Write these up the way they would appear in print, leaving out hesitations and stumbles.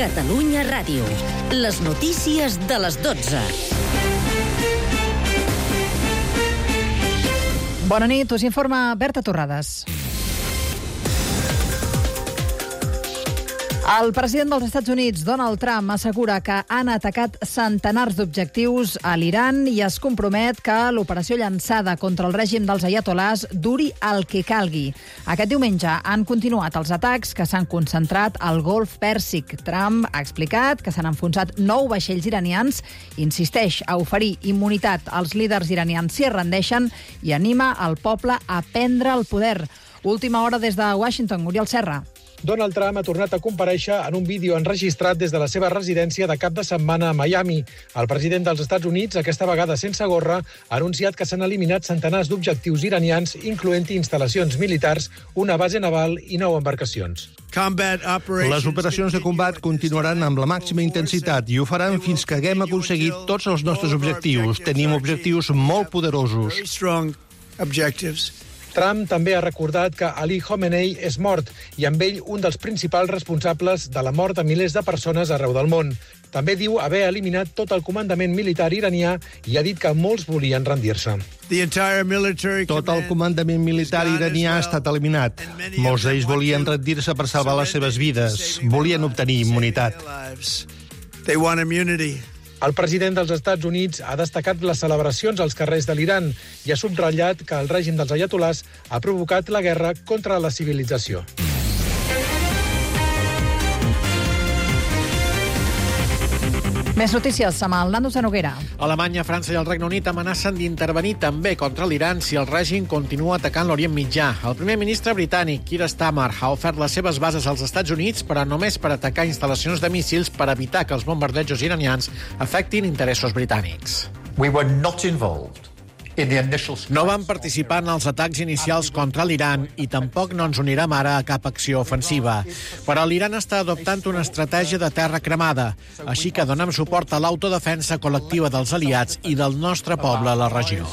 Catalunya Ràdio. Les notícies de les 12. Bona nit, us informa Berta Torrades. El president dels Estats Units, Donald Trump, assegura que han atacat centenars d'objectius a l'Iran i es compromet que l'operació llançada contra el règim dels aiatolars duri el que calgui. Aquest diumenge han continuat els atacs que s'han concentrat al Golf Pèrsic. Trump ha explicat que s'han enfonsat 9 vaixells iranians, insisteix a oferir immunitat als líders iranians si es rendeixen i anima el poble a prendre el poder. Última hora des de Washington, Oriol Serra. Donald Trump ha tornat a comparèixer en un vídeo enregistrat des de la seva residència de cap de setmana a Miami. El president dels Estats Units, aquesta vegada sense gorra, ha anunciat que s'han eliminat centenars d'objectius iranians, incloent-hi instal·lacions militars, una base naval i 9 embarcacions. Les operacions de combat continuaran amb la màxima intensitat i ho faran fins que haguem aconseguit tots els nostres objectius. Tenim objectius molt poderosos. Trump també ha recordat que Ali Khamenei és mort i amb ell un dels principals responsables de la mort de milers de persones arreu del món. També diu haver eliminat tot el comandament militar iranià i ha dit que molts volien rendir-se. Tot el comandament militar iranià ha estat eliminat. Molts d'ells volien rendir-se per salvar les seves vides. Volien obtenir immunitat. El president dels Estats Units ha destacat les celebracions als carrers de l'Iran i ha subratllat que el règim dels aiatolars ha provocat la guerra contra la civilització. Més notícies amb el Nando Sanoguera. Alemanya, França i el Regne Unit amenacen d'intervenir també contra l'Iran si el règim continua atacant l'Orient Mitjà. El primer ministre britànic, Keir Starmer, ha ofert les seves bases als Estats Units, però només per atacar instal·lacions de míssils per evitar que els bombardejos iranians afectin interessos britànics. No vam participar en els atacs inicials contra l'Iran i tampoc no ens unirem ara a cap acció ofensiva. Però l'Iran està adoptant una estratègia de terra cremada, així que donem suport a l'autodefensa col·lectiva dels aliats i del nostre poble a la regió.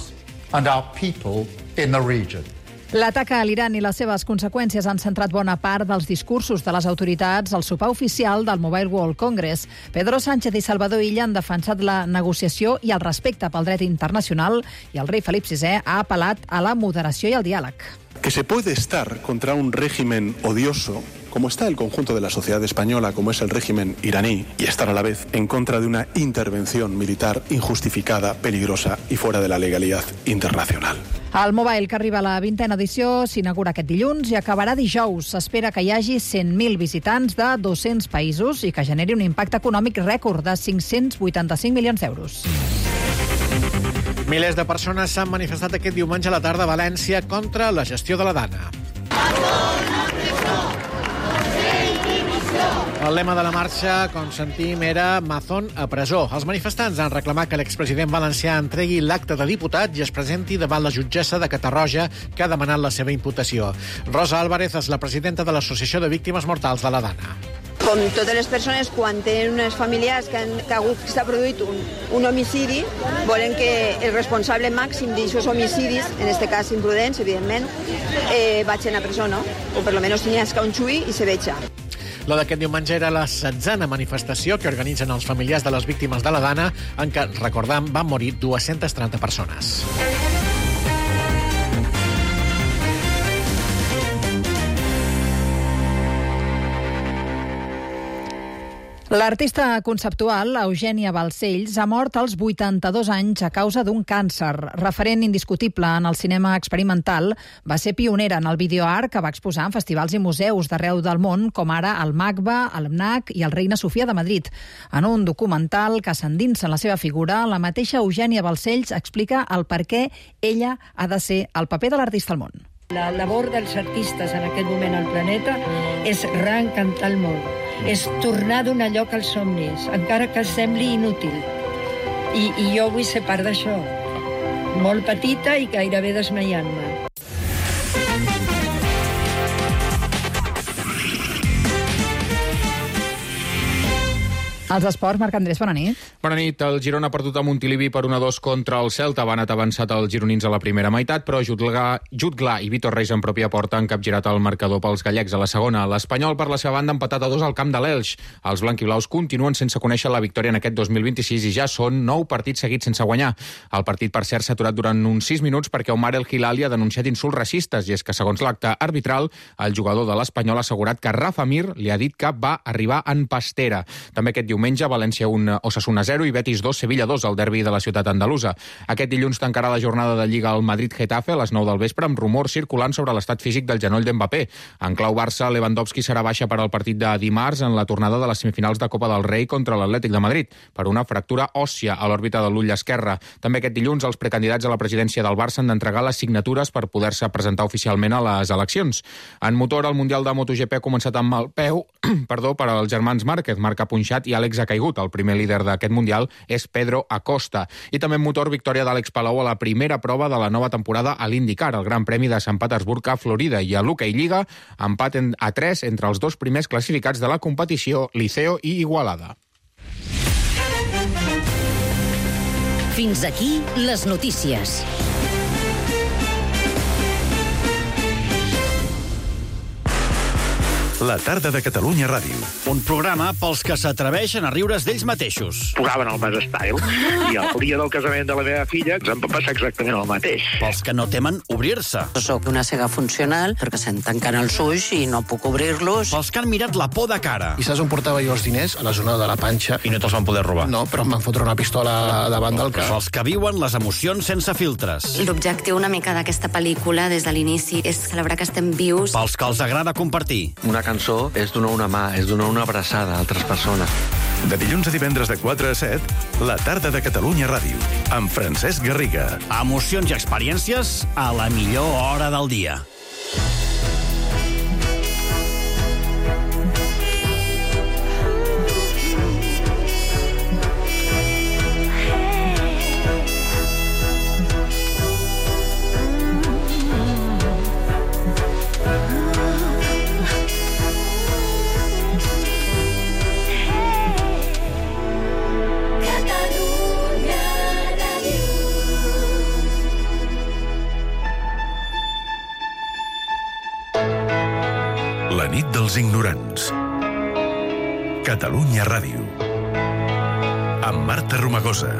L'atac a l'Iran i les seves conseqüències han centrat bona part dels discursos de les autoritats al sopar oficial del Mobile World Congress. Pedro Sánchez i Salvador Illa han defensat la negociació i el respecte pel dret internacional i el rei Felip VI ha apel·lat a la moderació i al diàleg. Que se puede estar contra un régimen odioso, como está el conjunto de la sociedad española, como es el régimen iraní, y estar a la vez en contra de una intervención militar injustificada, peligrosa y fuera de la legalidad internacional. El Mobile, que arriba a la 20a edició, s'inaugura aquest dilluns i acabarà dijous. S'espera que hi hagi 100.000 visitants de 200 països i que generi un impacte econòmic rècord de 585 milions d'euros. Milers de persones s'han manifestat aquest diumenge a la tarda a València contra la gestió de la Dana. El lema de la marxa, com sentim, era Mazón a presó. Els manifestants han reclamat que l'expresident valencià entregui l'acte de diputat i es presenti davant la jutgessa de Catarroja, que ha demanat la seva imputació. Rosa Álvarez és la presidenta de l'Associació de Víctimes Mortals de la Dana. Com totes les persones, quan tenen unes familiars que s'ha produït un homicidi, volen que el responsable màxim d'aixòs homicidis, en aquest cas imprudents, evidentment, vagin a presó, no? O per lo menos tingués que un xui i se veja. La d'aquest diumenge era la 16a manifestació que organitzen els familiars de les víctimes de la Dana, en què, recordem, van morir 230 persones. L'artista conceptual Eugènia Balcells ha mort als 82 anys a causa d'un càncer. Referent indiscutible en el cinema experimental, va ser pionera en el videoart que va exposar en festivals i museus d'arreu del món, com ara el MACBA, el MNAC i el Reina Sofia de Madrid. En un documental que s'endinsa en la seva figura, la mateixa Eugènia Balcells explica el per què ella ha de ser el paper de l'artista al món. La labor dels artistes en aquest moment al planeta és reencantar el món, és tornar a donar lloc als somnis, encara que sembli inútil. I jo vull ser part d'això, molt petita i gairebé desmaiant-me. Els esports, Marc Andrés, bona nit. Bona nit. El Girona ha perdut a Montilivi per 1-2 contra el Celta. Van avançat els gironins a la primera meitat, però Jutglà i Vítor Reis en pròpia porta han capgirat el marcador pels gallecs a la segona. L'Espanyol, per la seva banda, ha empatat a 2 al camp de l'Elx. Els blanquiblaus continuen sense conèixer la victòria en aquest 2026 i ja són 9 partits seguits sense guanyar. El partit, per cert, s'ha aturat durant uns 6 minuts perquè Omar El Hilali ha denunciat insults racistes i és que, segons l'acte arbitral, el jugador de l'Espanyol ha assegurat que Rafa Mir li ha dit que va arribar en pastera. També aquest diumenge, València 1, Osasuna 0 i Betis 2, Sevilla 2, al derbi de la ciutat andalusa. Aquest dilluns tancarà la jornada de Lliga al Madrid-Getafe a les 9 del vespre amb rumors circulant sobre l'estat físic del genoll d'Mbappé. En clau Barça, Lewandowski serà baixa per al partit de dimarts en la tornada de les semifinals de Copa del Rei contra l'Atlètic de Madrid per una fractura òssia a l'òrbita de l'ull esquerre. També aquest dilluns els precandidats a la presidència del Barça han d'entregar les signatures per poder-se presentar oficialment a les eleccions. En motor, el Mundial de MotoGP ha començat amb el peu per als germans Márquez. Marc ha punxat i Àlex ha caigut. El primer líder d'aquest Mundial és Pedro Acosta. I també en motor, victòria d'Àlex Palou a la primera prova de la nova temporada a l'IndyCar, el Gran Premi de Sant Petersburg a Florida. I a l'hoquei Lliga, empat a 3 entre els dos primers classificats de la competició, Liceo i Igualada. Fins aquí les notícies. La tarda de Catalunya Ràdio. Un programa pels que s'atreveixen a riure's d'ells mateixos. Jugaven al Mas Style i el dia del casament de la meva filla em va passar exactament el mateix. Pels que no temen obrir-se. Soc una cega funcional perquè se'm tanquen els ulls i no puc obrir-los. Pels que han mirat la por de cara. I saps on portava jo els diners? A la zona de la panxa. I no te'ls van poder robar? No, però em van fotre una pistola davant del cap. Pels que viuen les emocions sense filtres. L'objectiu una mica d'aquesta pel·lícula des de l'inici és celebrar que estem vius. Pels que els agrada compartir. Una cançó és donar una mà, és donar una abraçada a altres persones. De dilluns a divendres de 4 a 7, la tarda de Catalunya Ràdio, amb Francesc Garriga. Emocions i experiències a la millor hora del dia. La nit dels ignorants. Catalunya Ràdio. Amb Marta Romagosa.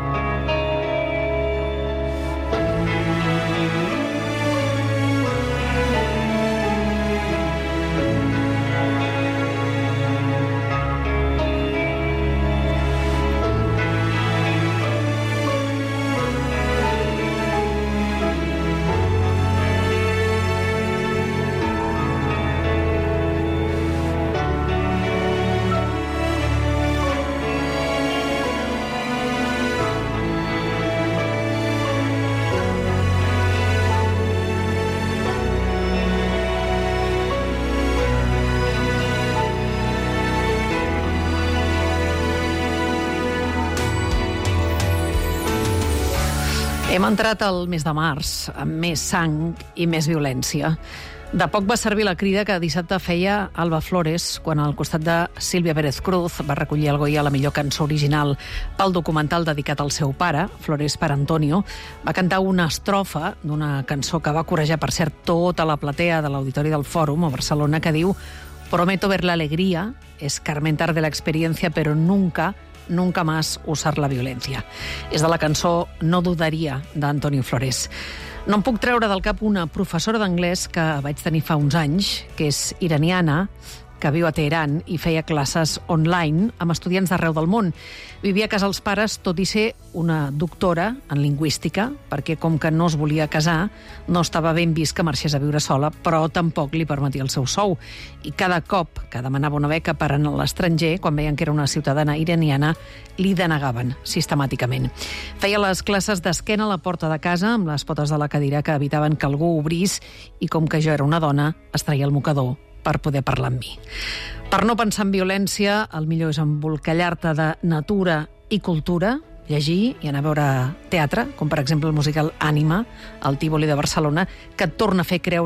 Hem entrat al mes de març amb més sang i més violència. De poc va servir la crida que dissabte feia Alba Flores quan al costat de Sílvia Pérez Cruz va recollir el Goya la millor cançó original pel documental dedicat al seu pare, Flores per Antonio. Va cantar una estrofa d'una cançó que va corejar, per cert, tota la platea de l'Auditori del Fòrum a Barcelona, que diu: «Prometo ver la alegría, escarmentar de la experiencia, pero nunca más usar la violencia». És de la cançó No dudaria, d'Antonio Flores. No em puc treure del cap una professora d'anglès que vaig tenir fa uns anys, que és iraniana, que viu a Teheran i feia classes online amb estudiants d'arreu del món. Vivia a casa els pares, tot i ser una doctora en lingüística, perquè com que no es volia casar, no estava ben vist que marxés a viure sola, però tampoc li permetia el seu sou. I cada cop que demanava una beca per anar a l'estranger, quan veien que era una ciutadana iraniana, li denegaven sistemàticament. Feia les classes d'esquena a la porta de casa, amb les potes de la cadira que evitaven que algú obrís, i com que jo era una dona, es traia el mocador per poder parlar amb mi. Per no pensar en violència, el millor és embolcallar-te de natura i cultura, llegir i anar a veure teatre, com per exemple el musical Ànima, al Tívoli de Barcelona, que et torna a fer creure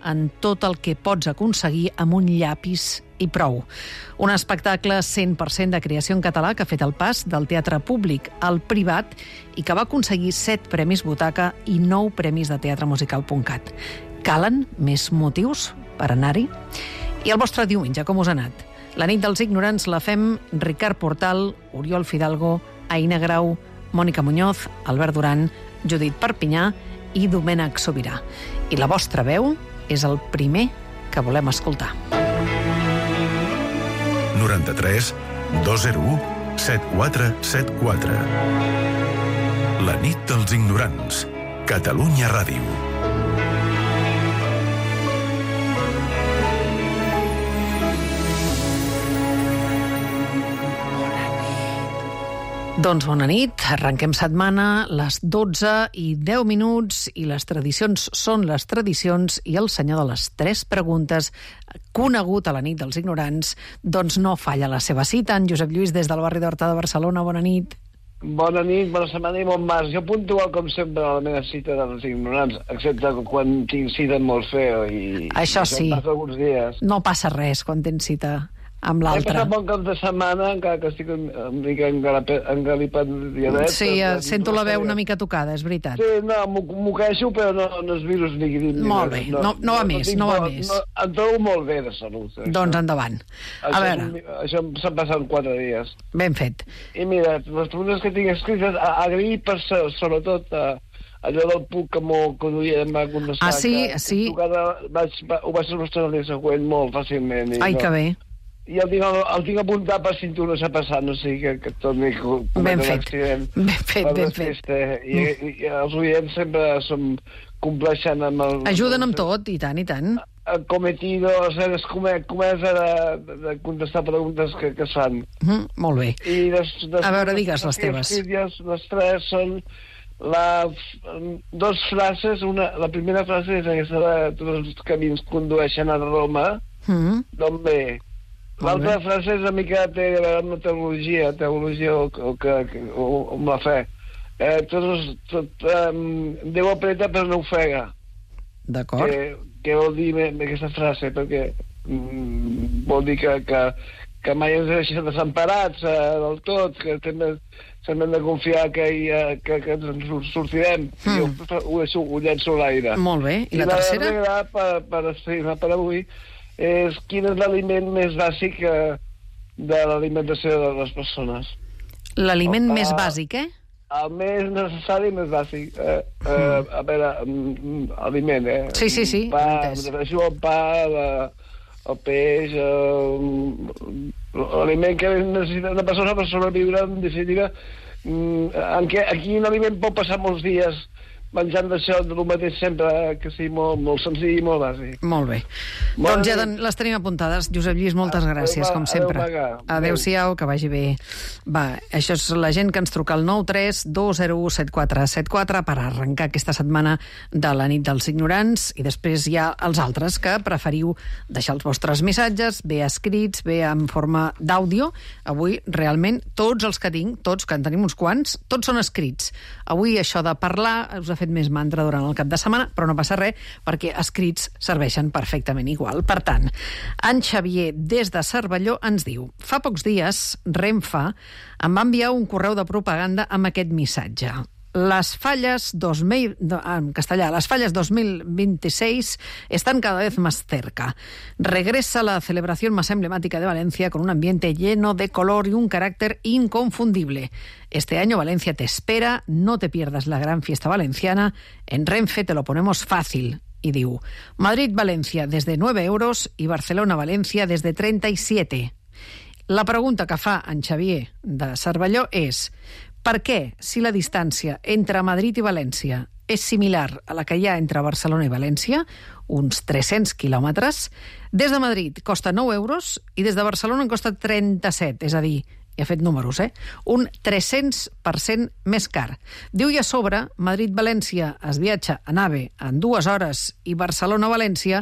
en tot el que pots aconseguir amb un llapis i prou. Un espectacle 100% de creació en català que ha fet el pas del teatre públic al privat i que va aconseguir 7 premis Butaca i 9 premis de teatremusical.cat. Calen més motius per anar-hi? I el vostre diumenge, com us ha anat? La nit dels ignorants la fem Ricard Portal, Oriol Fidalgo, Aina Grau, Mònica Muñoz, Albert Duran, Judit Perpinyà i Domènec Sobirà. I la vostra veu és el primer que volem escoltar. 93 201 7474. La nit dels ignorants. Catalunya Ràdio. Doncs bona nit, arrenquem setmana, les 12 i 10 minuts, i les tradicions són les tradicions, i el senyor de les 3 preguntes, conegut a la nit dels ignorants, doncs no falla la seva cita. En Josep Lluís, des del barri d'Horta de Barcelona, bona nit. Bona nit, bona setmana i bon març. Jo puntual, com sempre, a la meva cita dels ignorants, excepte quan tinc cita molt feo. Això sí, no passa res quan tens cita amb l'altre. He passat bon cap de setmana, encara que estic una mica engalipat diadet. Sí, sento la veu una mica tocada, és veritat. Sí, no, m'ho queixo, però no és virus ni grip. Molt bé, no va més. Em trobo molt bé de salut. Doncs endavant. A veure. Això s'han passat 4 dies. Ben fet. I mira, les preguntes que tinc escrites, agrair per sobretot allò del PUC que m'ho conduïa, em va contestar. Ah, sí? Sí. Ho vaig solucionar el dia següent molt fàcilment. Ai, que bé. I el tinc apuntat per si tu no s'ha passat, no sé, que torni a ben fet. Ben fet. I els oients sempre compleixen amb el... Ajuden amb tot, i tant, i tant. Cometidos, comesa de contestar preguntes que es fan. Molt bé. A veure, digues les teves. Les 3 són 2 frases. La primera frase és aquesta de tots els camins condueixen a Roma, d'on ve. L'altra frase és una mica té a veure amb la teologia o amb la fe. Déu apreta però no ofega. D'acord. Què vol dir aquesta frase? Perquè vol dir que mai ens deixen desemparats del tot, que sempre hem de confiar que ens sortirem. Ho llenço a l'aire. Molt bé. I la tercera? I la darrera, per avui, és quin és l'aliment més bàsic de l'alimentació de les persones. L'aliment més bàsic, El més necessari i més bàsic. A veure, aliment, Sí. El pa, el peix, l'aliment que necessita una persona per sobreviure, en definitiva, en quin aliment pot passar molts dies menjant d'això, del mateix sempre, que sigui molt senzill i molt bàsic. Molt bé. Doncs ja les tenim apuntades. Josep Lluís, moltes gràcies, com sempre. Adéu-siau, que vagi bé. Va, això és la gent que ens truca al 93 201 7474 per arrencar aquesta setmana de la nit dels ignorants, i després hi ha els altres que preferiu deixar els vostres missatges, bé escrits, bé en forma d'àudio. Avui, realment, tots els que tinc, tots, que en tenim uns quants, tots són escrits. Avui això de parlar us ha fet més mantra durant el cap de setmana, però no passa res, perquè escrits serveixen perfectament igual. Per tant, en Xavier, des de Cervelló, ens diu: fa pocs dies, Renfe em va enviar un correu de propaganda amb aquest missatge. Las fallas 2026 están cada vez más cerca. Regresa la celebración más emblemática de Valencia con un ambiente lleno de color y un carácter inconfundible. Este año Valencia te espera, no te pierdas la gran fiesta valenciana. En Renfe te lo ponemos fácil. Y diu: Madrid-Valencia desde 9 euros y Barcelona-Valencia desde 37. La pregunta que fa en Xavier de Cervelló és: per què, si la distància entre Madrid i València és similar a la que hi ha entre Barcelona i València, uns 300 quilòmetres, des de Madrid costa 9 euros i des de Barcelona en costa 37, és a dir, he fet números, un 300% més car. Diu, i a sobre, Madrid-València es viatja en AVE en 2 hores i Barcelona-València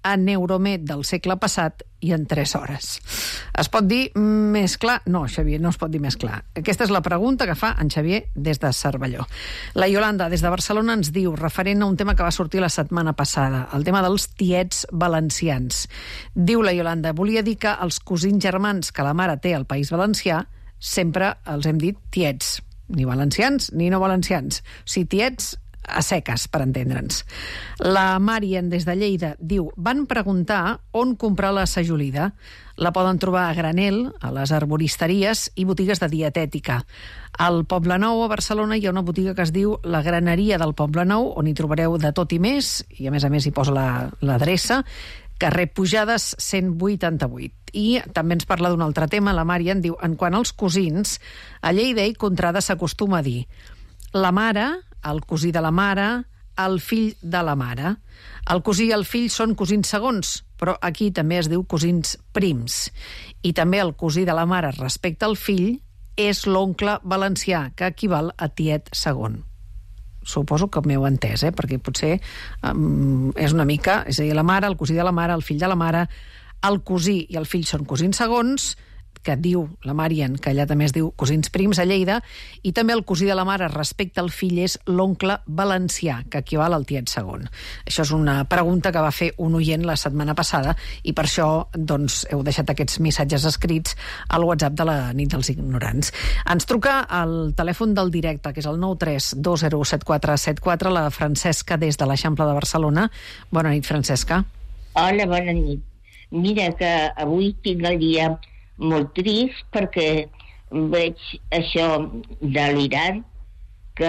a Neuromed del segle passat i en 3 hores. Es pot dir més clar? No, Xavier, no es pot dir més clar. Aquesta és la pregunta que fa en Xavier des de Cervelló. La Iolanda, des de Barcelona, ens diu, referent a un tema que va sortir la setmana passada, el tema dels tiets valencians. Diu la Iolanda, volia dir que els cosins germans que la mare té al País Valencià sempre els hem dit tiets, ni valencians ni no valencians. Si tiets a seques, per entendre'ns. La Marien, des de Lleida, diu, van preguntar on comprar la sajolida. La poden trobar a granel, a les arboristeries i botigues de dietètica. Al Poblenou, a Barcelona, hi ha una botiga que es diu La Graneria del Poblenou, on hi trobareu de tot i més hi posa l'adreça, carrer Pujades 188. I també ens parla d'un altre tema, la Marien diu, en quant als cosins, a Lleida i Contrada s'acostuma a dir la mare, el cosí de la mare, el fill de la mare. El cosí i el fill són cosins segons, però aquí també es diu cosins prims. I també el cosí de la mare respecte al fill és l'oncle valencià, que equival a tiet segon. Suposo que m'heu entès, perquè potser és una mica... És a dir, la mare, el cosí de la mare, el fill de la mare, el cosí i el fill són cosins segons, que diu la Marien, que allà també es diu cosins prims a Lleida, i també el cosí de la mare respecte al fill és l'oncle valencià, que equival al tiet segon. Això és una pregunta que va fer un oient la setmana passada i per això doncs, heu deixat aquests missatges escrits al WhatsApp de la nit dels ignorants. Ens truca al telèfon del directe, que és el 932017474, la Francesca des de l'Eixample de Barcelona. Bona nit, Francesca. Hola, bona nit. Mira que avui tinc el dia molt trist perquè veig això de l'Iran que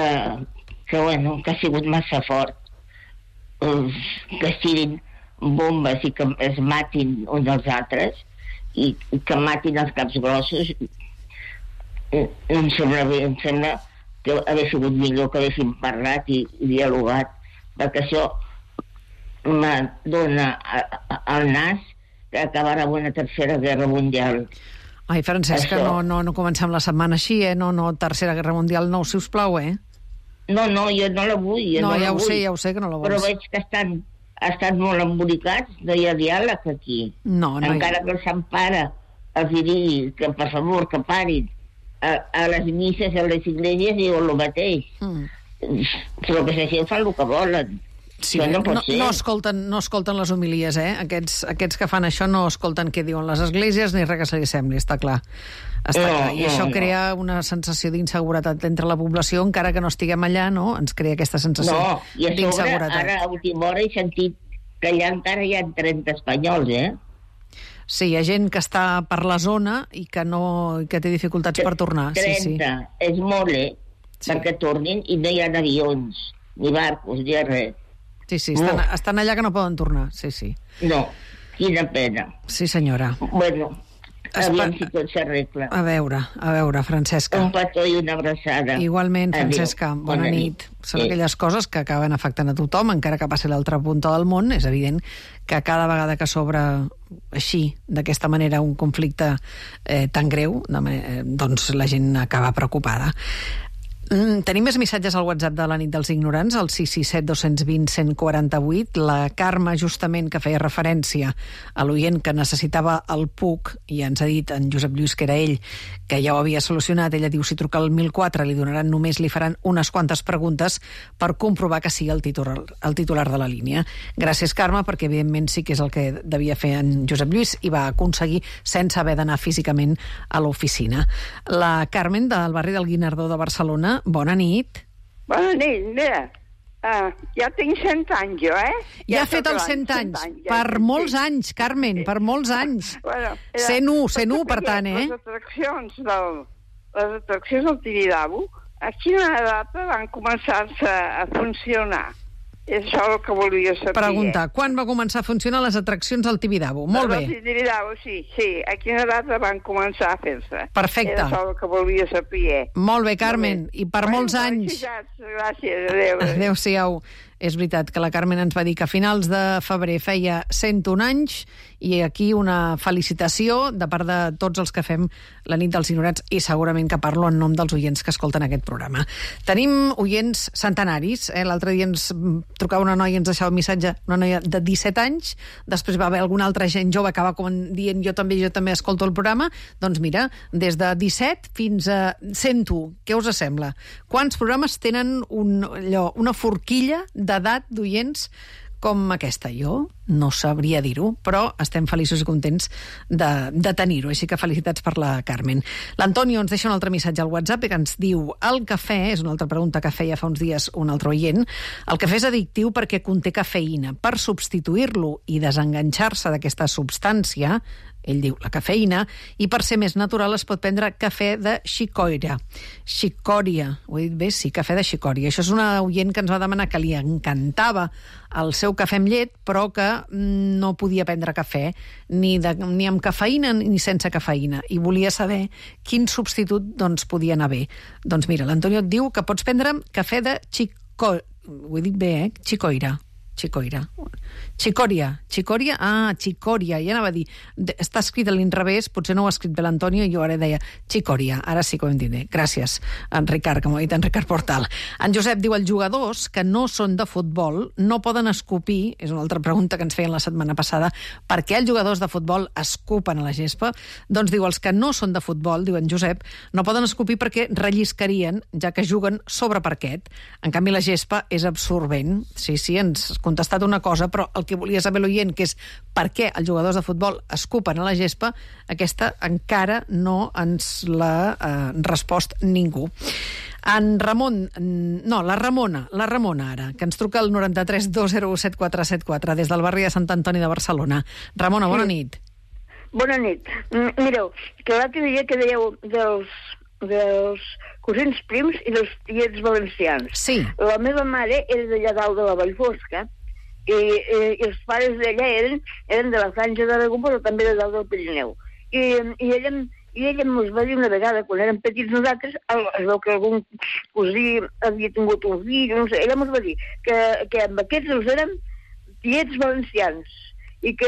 ha sigut massa fort, que es tirin bombes i que es matin uns als altres i que matin els caps grossos. Em sembla bé, em sembla que hauria sigut millor que haguéssim parlat i dialogat, perquè això me dona al nas que acabarà amb una tercera guerra mundial. Ai, Francesca, no comencem la setmana així, No, tercera guerra mundial, no, si us plau, No, jo no la vull. No, ja ho sé que no la vols. Però veig que estan molt embolicats, no hi ha diàleg aquí. No. Encara que el Sant Pare els digui que, per favor, que parin a les misses, a les esglésies, diuen el mateix. Però que la gent fan el que volen. Sí, no escolten les homilies, Aquests que fan això no escolten què diuen les esglésies ni res que se li sembli, està clar. I això crea una sensació d'inseguretat entre la població, encara que no estiguem allà, no? Ens crea aquesta sensació d'inseguretat. Ara a última hora he sentit que allà encara hi ha 30 espanyols, Sí, hi ha gent que està per la zona i que té dificultats per tornar. 30, és molt, perquè tornin i no hi ha avions, ni barcos, ni res. Sí, estan allà que no poden tornar, sí. No, quina pena. Sí, senyora. Bueno, aviam si tot s'arregla. A veure, Francesca. Un petó i una abraçada. Igualment, Francesca, bona nit. Són aquelles coses que acaben afectant a tothom, encara que passi l'altra punta del món. És evident que cada vegada que s'obre així, d'aquesta manera, un conflicte tan greu, doncs la gent acaba preocupada. Tenim més missatges al WhatsApp de la nit dels ignorants, al 667-220-148. La Carme, justament, que feia referència a l'oient que necessitava el PUC, i ens ha dit en Josep Lluís, que era ell, que ja ho havia solucionat. Ella diu, si truca al 1004 li faran unes quantes preguntes per comprovar que sigui el titular de la línia. Gràcies, Carme, perquè evidentment sí que és el que devia fer en Josep Lluís i va aconseguir sense haver d'anar físicament a l'oficina. La Carmen, del barri del Guinardó de Barcelona. Bona nit. Bona nit, mira, ja tinc 100 anys jo, Ja ha fet els 100 anys. Per molts anys, Carmen, per molts anys. 101, per tant, Les atraccions del Tibidabo, a quina data van començar-se a funcionar? És això el que volia saber. Pregunta, quan va començar a funcionar les atraccions al Tibidabo? Molt bé. El Tibidabo, sí. A quina data van començar a fer-se? Perfecte. És això el que volia saber. Molt bé, Carmen, i per molts anys. Gràcies, adéu. Adéu-siau. És veritat que la Carmen ens va dir que a finals de febrer feia 101 anys i aquí una felicitació de part de tots els que fem la nit dels ignorants i segurament que parlo en nom dels oients que escolten aquest programa. Tenim oients centenaris. L'altre dia ens trucava una noia i ens deixava un missatge, una noia de 17 anys, després va haver alguna altra gent jove que va dient jo també escolto el programa. Doncs mira, des de 17 fins a 101. Què us sembla? Quants programes tenen una forquilla d'edat d'oients com aquesta? Jo no sabria dir-ho, però estem feliços i contents de tenir-ho, així que felicitats per la Carmen. L'Antonio ens deixa un altre missatge al WhatsApp que ens diu: el cafè, és una altra pregunta que feia fa uns dies un altre oient, el cafè és addictiu perquè conté cafeïna. Per substituir-lo i desenganxar-se d'aquesta substància, ell diu la cafeïna, i per ser més natural es pot prendre cafè de xicòria. Xicòria, ho he dit bé? Sí, cafè de xicòria. Això és una oient que ens va demanar que li encantava el seu cafè amb llet, però que no podia prendre cafè ni amb cafeïna ni sense cafeïna, i volia saber quin substitut podia anar bé. Doncs mira, l'Antonio et diu que pots prendre cafè de xicòria. Ho he dit bé, Xicòria. Xicòria, ja anava a dir, està escrit a l'inrevés, potser no ho ha escrit bé l'Antonio i jo ara deia xicòria, ara sí que ho hem dit bé. Gràcies, en Ricard, com ho ha dit en Ricard Portal. En Josep diu: els jugadors que no són de futbol no poden escopir, és una altra pregunta que ens feien la setmana passada, per què els jugadors de futbol escupen a la gespa? Doncs diu, els que no són de futbol, diu en Josep, no poden escopir perquè relliscarien, ja que juguen sobre parquet. En canvi, la gespa és absorbent. Sí, ens ha contestat una cosa, però el que volia saber l'oient, que és per què els jugadors de futbol escupen a la gespa, aquesta encara no ens l'ha respost ningú. En Ramon, no, la Ramona ara, que ens truca al 93 201 7474 des del barri de Sant Antoni de Barcelona. Ramona, bona nit. Bona nit. Mireu, que l'altre dia que dèieu dels cosins prims i dels tiets valencians. Sí. La meva mare era d'allà dalt de la Vallfosca i els pares d'ella eren de la Franja d'Aragó, però també de dalt del Pirineu. I ella ens va dir una vegada, quan érem petits nosaltres, es veu que algun cosí havia tingut un fill, no sé, ella ens va dir que amb aquests els érem tiets valencians i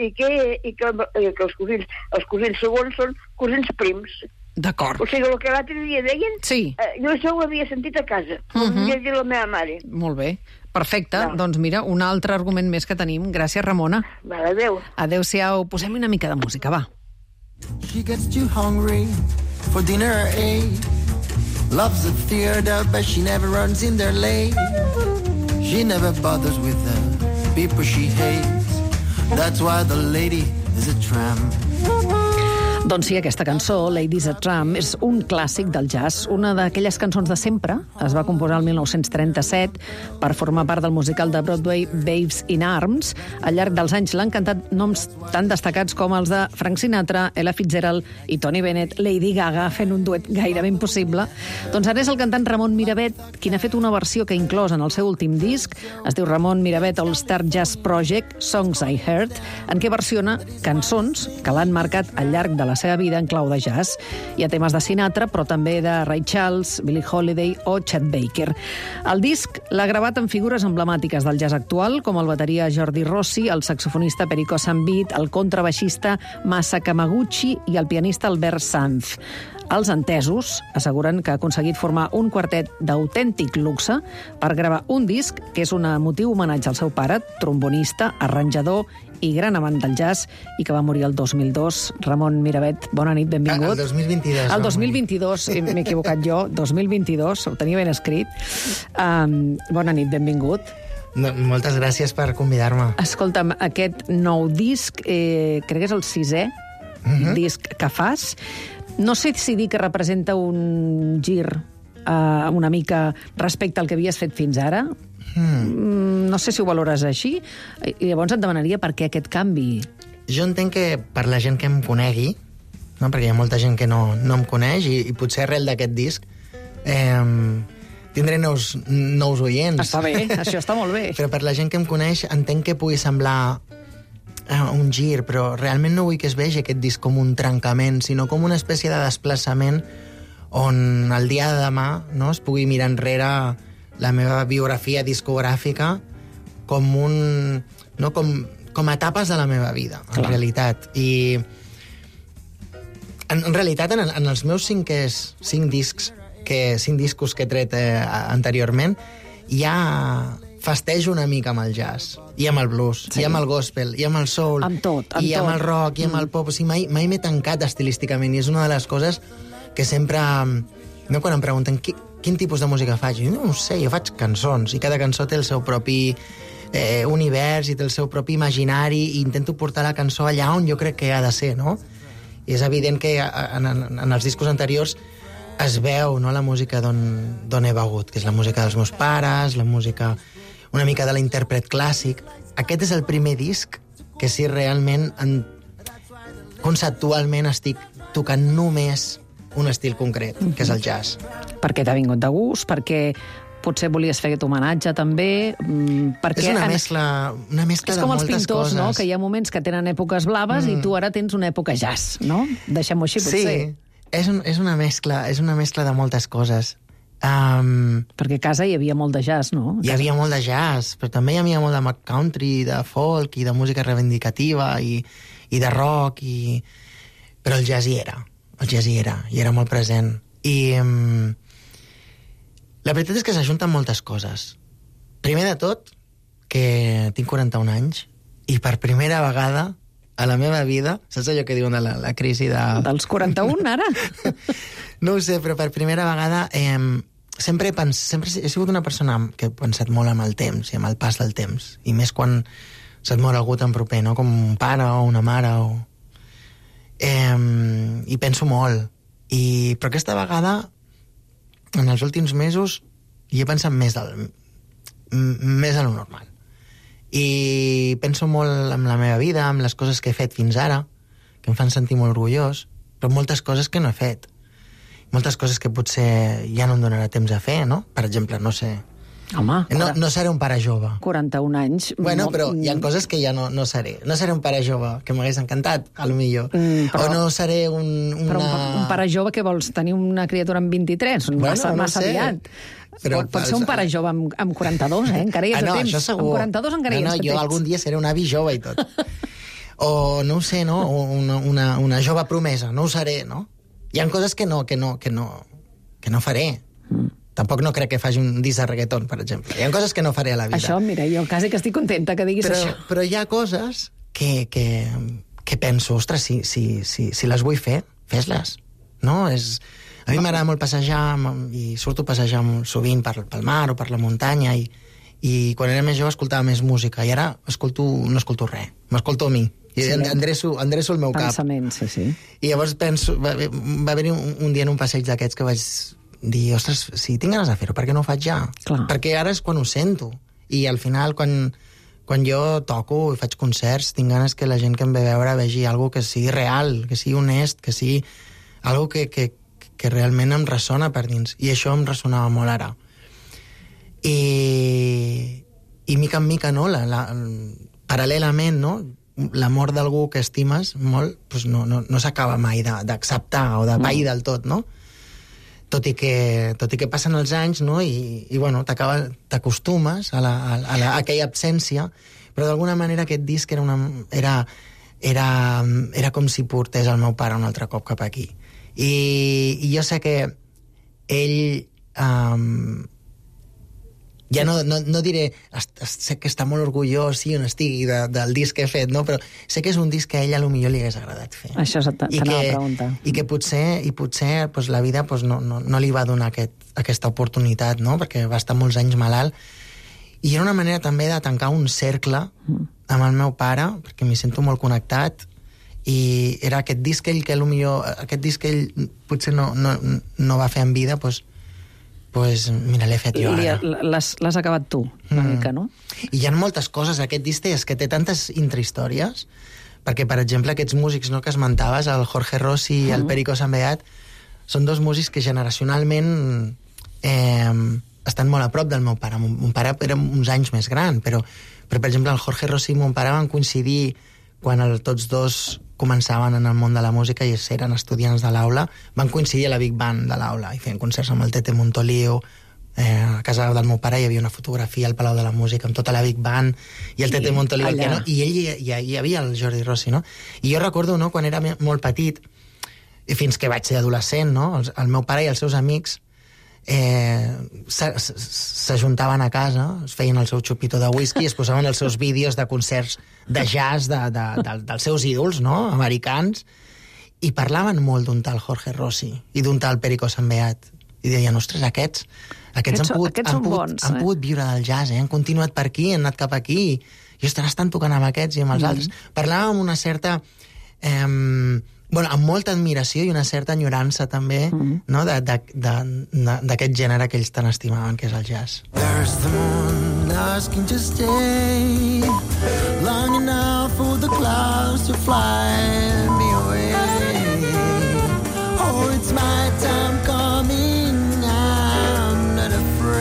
que els cosins segons són cosins prims. D'acord. O sigui, el que l'altre dia deien, sí. Jo això ho havia sentit a casa, havia dit la meva mare. Molt bé. Perfecte. Doncs mira, un altre argument més que tenim. Gràcies, Ramona. Vale, adéu. Adéu-siau. Posem una mica de música, va. She gets too hungry for dinner at 8. Loves the theater, but she never runs in there late. She never bothers with the people she hates. That's why the lady is a tramp. Doncs sí, aquesta cançó, Ladies a Tramp, és un clàssic del jazz, una d'aquelles cançons de sempre. Es va composar el 1937 per formar part del musical de Broadway Babes in Arms. Al llarg dels anys l'han cantat noms tan destacats com els de Frank Sinatra, Ella Fitzgerald i Tony Bennett, Lady Gaga, fent un duet gairebé impossible. Doncs ara és el cantant Ramon Miravet qui n'ha fet una versió que ha inclòs en el seu últim disc. Es diu Ramon Miravet All Star Jazz Project, Songs I Heard, en què versiona cançons que l'han marcat al llarg de la seva vida en clau de jazz. Hi ha temes de Sinatra, però també de Ray Charles, Billie Holiday o Chet Baker. El disc l'ha gravat amb figures emblemàtiques del jazz actual, com el bateria Jordi Rossi, el saxofonista Perico Sambeat, el contrabaixista Masa Kamaguchi i el pianista Albert Sanz. Els entesos asseguren que ha aconseguit formar un quartet d'autèntic luxe per gravar un disc que és un emotiu homenatge al seu pare, trombonista, arranjador i gran amant del jazz, i que va morir el 2002. Ramon Miravet, bona nit, benvingut. El 2022. El 2022, m'he equivocat jo, 2022, ho tenia ben escrit. Bona nit, benvingut. Moltes gràcies per convidar-me. Escolta'm, aquest nou disc, crec que és el 6è disc que fas. No sé si dir que representa un gir una mica respecte al que havies fet fins ara. No sé si ho valores així. I llavors et demanaria per què aquest canvi. Jo entenc que per la gent que em conegui, no? Perquè hi ha molta gent que no em coneix i potser arrel d'aquest disc tindré nous oients. Està bé, això està molt bé. Però per la gent que em coneix entenc que pugui semblar un gir, però realment no vull que es vegi aquest disc com un trencament, sinó com una espècie de desplaçament on el dia de demà, no, es pugui mirar enrere la meva biografia discogràfica com com a etapes de la meva vida, en realitat. I en realitat, en els meus 5 discos que he tret anteriorment, ja festejo una mica amb el jazz, i amb el blues, i amb el gospel, i amb el soul, amb el rock, i amb el pop. O sigui, mai m'he tancat estilísticament, i és una de les coses que sempre... No, quan em pregunten quin tipus de música faig, jo no ho sé, jo faig cançons, i cada cançó té el seu propi univers i té el seu propi imaginari, i intento portar la cançó allà on jo crec que ha de ser, no? I és evident que en els discos anteriors es veu, no, la música d'on he begut, que és la música dels meus pares, la música una mica de l'intèrpret clàssic. Aquest és el primer disc que sí realment conceptualment estic tocant només un estil concret, que és el jazz. Perquè t'ha vingut de gust, perquè potser volies fer aquest homenatge també, perquè... És una mescla de moltes coses. És com els pintors, no?, que hi ha moments que tenen èpoques blaves i tu ara tens una època jazz, no? Deixem-ho així, potser. Sí, és una mescla de moltes coses. Perquè a casa hi havia molt de jazz, no? Hi havia molt de jazz, però també hi havia molt de country, de folk, i de música reivindicativa, i de rock, però el jazz hi era. I era molt present. I la veritat és que s'ajunten moltes coses. Primer de tot, que tinc 41 anys, i per primera vegada a la meva vida, saps allò que diuen de la crisi de... Dels 41, ara? No ho sé, però per primera vegada sempre he sigut una persona que he pensat molt amb el temps i amb el pas del temps, i més quan se't mor algú tan proper, no? Com un pare o una mare i penso molt, però aquesta vegada en els últims mesos hi he pensat més a lo normal, i penso molt en la meva vida, en les coses que he fet fins ara, que em fan sentir molt orgullós, però moltes coses que no he fet, moltes coses que potser ja no em donarà temps a fer, no? Per exemple, no sé... Home, no seré un pare jove. 41 anys... Bueno, però hi ha coses que ja no seré. No seré un pare jove, que m'hagués encantat, a lo millor. O no seré Però un pare jove, que vols? Tenir una criatura amb 23? Massa aviat. Pot ser un pare jove amb 42, Encara hi ha de temps. Això segur. Amb 42 encara hi ha de temps. Jo algun dia seré un avi jove i tot. O, no ho sé, no? Una jove promesa. No ho seré, no? Hi ha coses que no faré. Tampoc no crec que faci un disc de reggaeton, per exemple. Hi ha coses que no faré a la vida. Això, mira, jo quasi que estic contenta que diguis això. Però hi ha coses que penso, ostres, si les vull fer, fes-les. No? A mi m'agrada molt passejar, i surto a passejar sovint pel mar o per la muntanya, i quan era més jove escoltava més música, i ara no escolto res, m'escolto a mi. I endreço el meu cap. Pensament, sí. I llavors penso, va haver-hi un dia en un passeig d'aquests que vaig dir, ostres, si tinc ganes de fer-ho, per què no ho faig ja? Clar. Perquè ara és quan ho sento. I al final, quan jo toco i faig concerts, tinc ganes que la gent que em ve a veure vegi alguna que sigui real, que sigui honest, que sigui alguna que realment em ressona per dins. I això em ressonava molt ara. I mica en mica, no? Paral·lelament, no? L'amor d'algú que estimes molt, doncs no s'acaba mai d'acceptar o de pair del tot, no? Tot i que passen els anys, no? I bueno, t'acostumes a aquella absència, però d'alguna manera aquest disc era com si portés el meu pare un altre cop cap aquí. I jo sé que ell... ja no diré, sé que està molt orgullós, sí, on estigui, del disc que he fet, no? Però sé que és un disc que a ell potser li hagués agradat fer. Això t'anava a preguntar. I que potser pues, la vida pues, no li va donar aquesta oportunitat, no? Perquè va estar molts anys malalt. I era una manera també de tancar un cercle amb el meu pare, perquè m'hi sento molt connectat, i era aquest disc que ell potser no va fer en vida, pues mira, l'he fet jo ara. L'has acabat tu, una mica, no? I hi ha moltes coses. Aquest disc té tantes intrahistòries, perquè, per exemple, aquests músics, no, que esmentaves, el Jorge Rossi i el Perico Sambeat, són dos músics que generacionalment estan molt a prop del meu pare. Mon pare era uns anys més gran, però per exemple, el Jorge Rossi i mon pare van coincidir quan tots dos començaven en el món de la música i eren estudiants de l'aula, van coincidir a la Big Band de l'aula i feien concerts amb el Tete Montoliu, A casa del meu pare hi havia una fotografia al Palau de la Música amb tota la Big Band i el Tete Montoliu al piano, i hi havia el Jordi Rossi, no? I jo recordo, no, quan era molt petit, i fins que vaig ser adolescent, no? El meu pare i els seus amics s'ajuntaven a casa, es feien el seu xupito de whisky i es posaven els seus vídeos de concerts de jazz dels seus ídols, no?, americans, i parlaven molt d'un tal Jorge Rossi i d'un tal Perico Sambeat. I deien, ostres, aquests han pogut viure del jazz, han continuat per aquí, han anat cap aquí, i ostres, estan tocant amb aquests i amb els altres. Parlàvem amb una certa... amb molta admiració i una certa enyorança també, no?, d'aquest gènere que ells tan estimaven, que és el jazz. There's the moon asking to stay long enough for the clouds to fly me away. Oh, it's my time coming, I'm not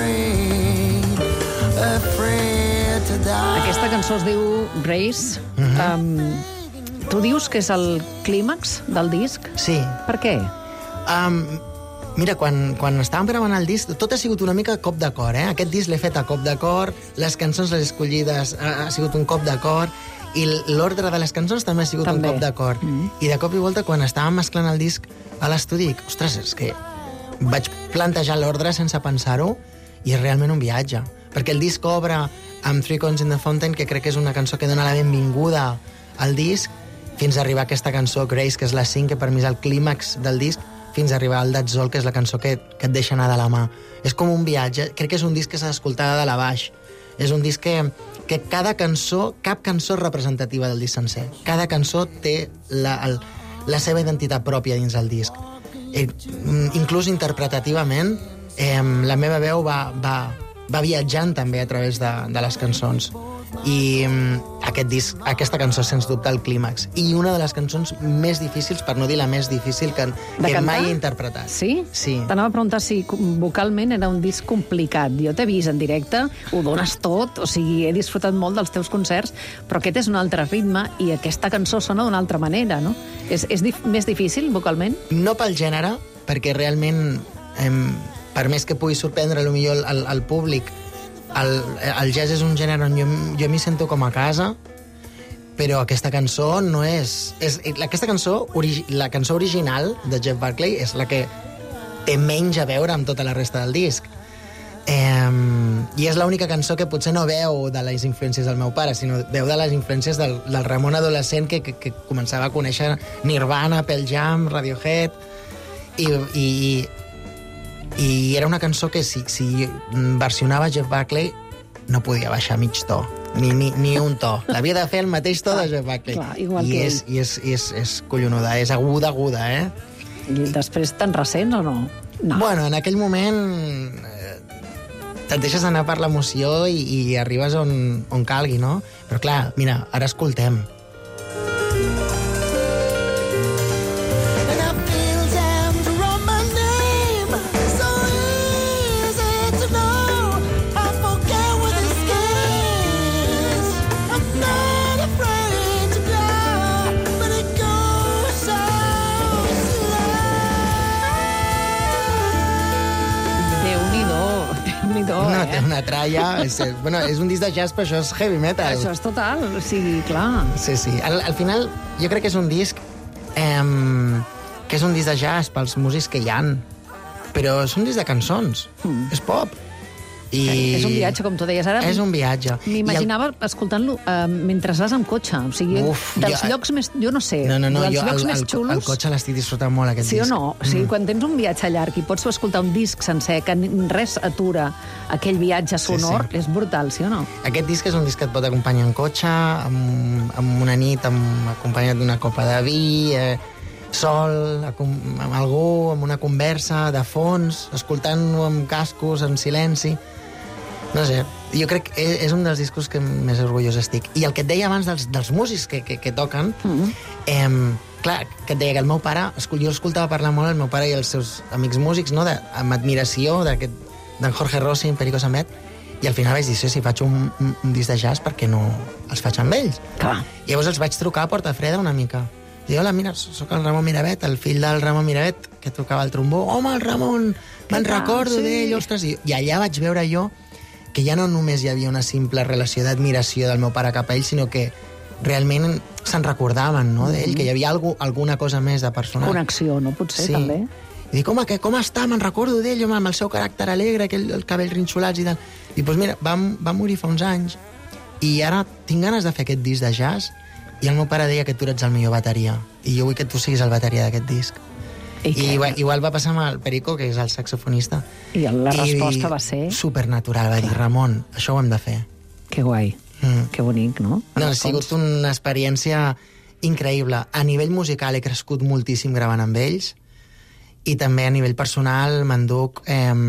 afraid to die. Aquesta cançó es diu Race. Tu dius que és el clímax del disc? Sí. Per què? Mira, quan estàvem gravant el disc, tot ha sigut una mica cop de cor, eh? Aquest disc l'he fet a cop de cor, les cançons les escollides ha sigut un cop de cor, i l'ordre de les cançons també ha sigut un cop de cor. I de cop i volta, quan estàvem mesclant el disc a l'estudi, dic, ostres, és que vaig plantejar l'ordre sense pensar-ho, i és realment un viatge. Perquè el disc obre amb Three Coins in the Fountain, que crec que és una cançó que dona la benvinguda al disc, fins a arribar a aquesta cançó, Grace, que és la 5, que per mi és el clímax del disc, fins a arribar al That's All, que és la cançó que et deixa anar de la mà. És com un viatge. Crec que és un disc que s'ha d'escoltar de la baix. És un disc que cada cançó, cap cançó és representativa del disc sencer. Cada cançó té la seva identitat pròpia dins el disc. Inclús interpretativament, la meva veu va viatjant també a través de les cançons. I aquesta cançó sens dubte el clímax, i una de les cançons més difícils, per no dir la més difícil que mai he interpretat. Sí? Sí. T'anava a preguntar si vocalment era un disc complicat. Jo t'he vist en directe, ho dones tot, o sigui, he disfrutat molt dels teus concerts, però aquest és un altre ritme i aquesta cançó sona d'una altra manera, no? És més difícil vocalment? No pel gènere, perquè realment per més que pugui sorprendre potser al públic, el jazz és un gènere on jo m'hi sento com a casa, però aquesta cançó no és... Aquesta cançó, la cançó original de Jeff Buckley, és la que té menys a veure amb tota la resta del disc. I és l'única cançó que potser no veu de les influències del meu pare, sinó veu de les influències del Ramon adolescent que començava a conèixer Nirvana, Pearl Jam, Radiohead, i era una cançó que si versionava Jeff Buckley no podia baixar mig to, ni un to. L'havia de fer el mateix to de Jeff Buckley. Clar, igual que ell. I és collonuda, és aguda, eh? I després te'n ressents o no? No. Bueno, en aquell moment te'n deixes anar per l'emoció i arribes on calgui, no? Però clar, mira, ara escoltem. No, té una tralla. És un disc de jazz, però això és heavy metal. Això és total, o sigui, clar. Sí. Al final, jo crec que és un disc de jazz pels músics que hi han, però és un disc de cançons. És pop. És un viatge, com tu deies ara. És un viatge. M'imaginava escoltant-lo mentre vas amb cotxe. O sigui, dels llocs més... Jo no sé, dels llocs més xulos... El cotxe l'estic disfrutant molt, aquest disc. Sí o no? O sigui, quan tens un viatge llarg i pots escoltar un disc sencer, que res atura aquell viatge sonor, és brutal, sí o no? Aquest disc és un disc que et pot acompanyar en cotxe, amb una nit, acompanyat d'una copa de vi, sol, amb algú, amb una conversa, de fons, escoltant-ho amb cascos, en silenci. No sé, jo crec que és un dels discos que més orgullós estic. I el que et deia abans dels músics que toquen, clar, que et deia que el meu pare, jo escoltava parlar molt el meu pare i els seus amics músics, no? Amb admiració d'en Jorge Rossi, en Perico Sambeat, i al final vaig dir, si faig un disc de jazz, per què no els faig amb ells? Clar. I llavors els vaig trucar a porta freda una mica. I hola, mira, sóc el Ramon Miravet, el fill del Ramon Miravet, que tocava el trombó. Home, el Ramon, me'n recordo d'ell, ostres. I allà vaig veure jo que ja no només hi havia una simple relació d'admiració del meu pare cap a ell, sinó que realment se'n recordaven, no, d'ell, que hi havia alguna cosa més de personal. Connexió, no? Potser, també. I dic, home, com està? Me'n recordo d'ell, home, amb el seu caràcter alegre, el cabell rinxolats i tal. I doncs mira, va morir fa uns anys i ara tinc ganes de fer aquest disc de jazz i el meu pare deia que tu ets el millor bateria i jo vull que tu siguis el bateria d'aquest disc. I igual va passar amb el Perico, que és el saxofonista. I la resposta va ser... Supernatural, va dir, Ramon, això ho hem de fer. Que guai, que bonic, no? No, ha sigut una experiència increïble. A nivell musical he crescut moltíssim gravant amb ells i també a nivell personal m'enduc...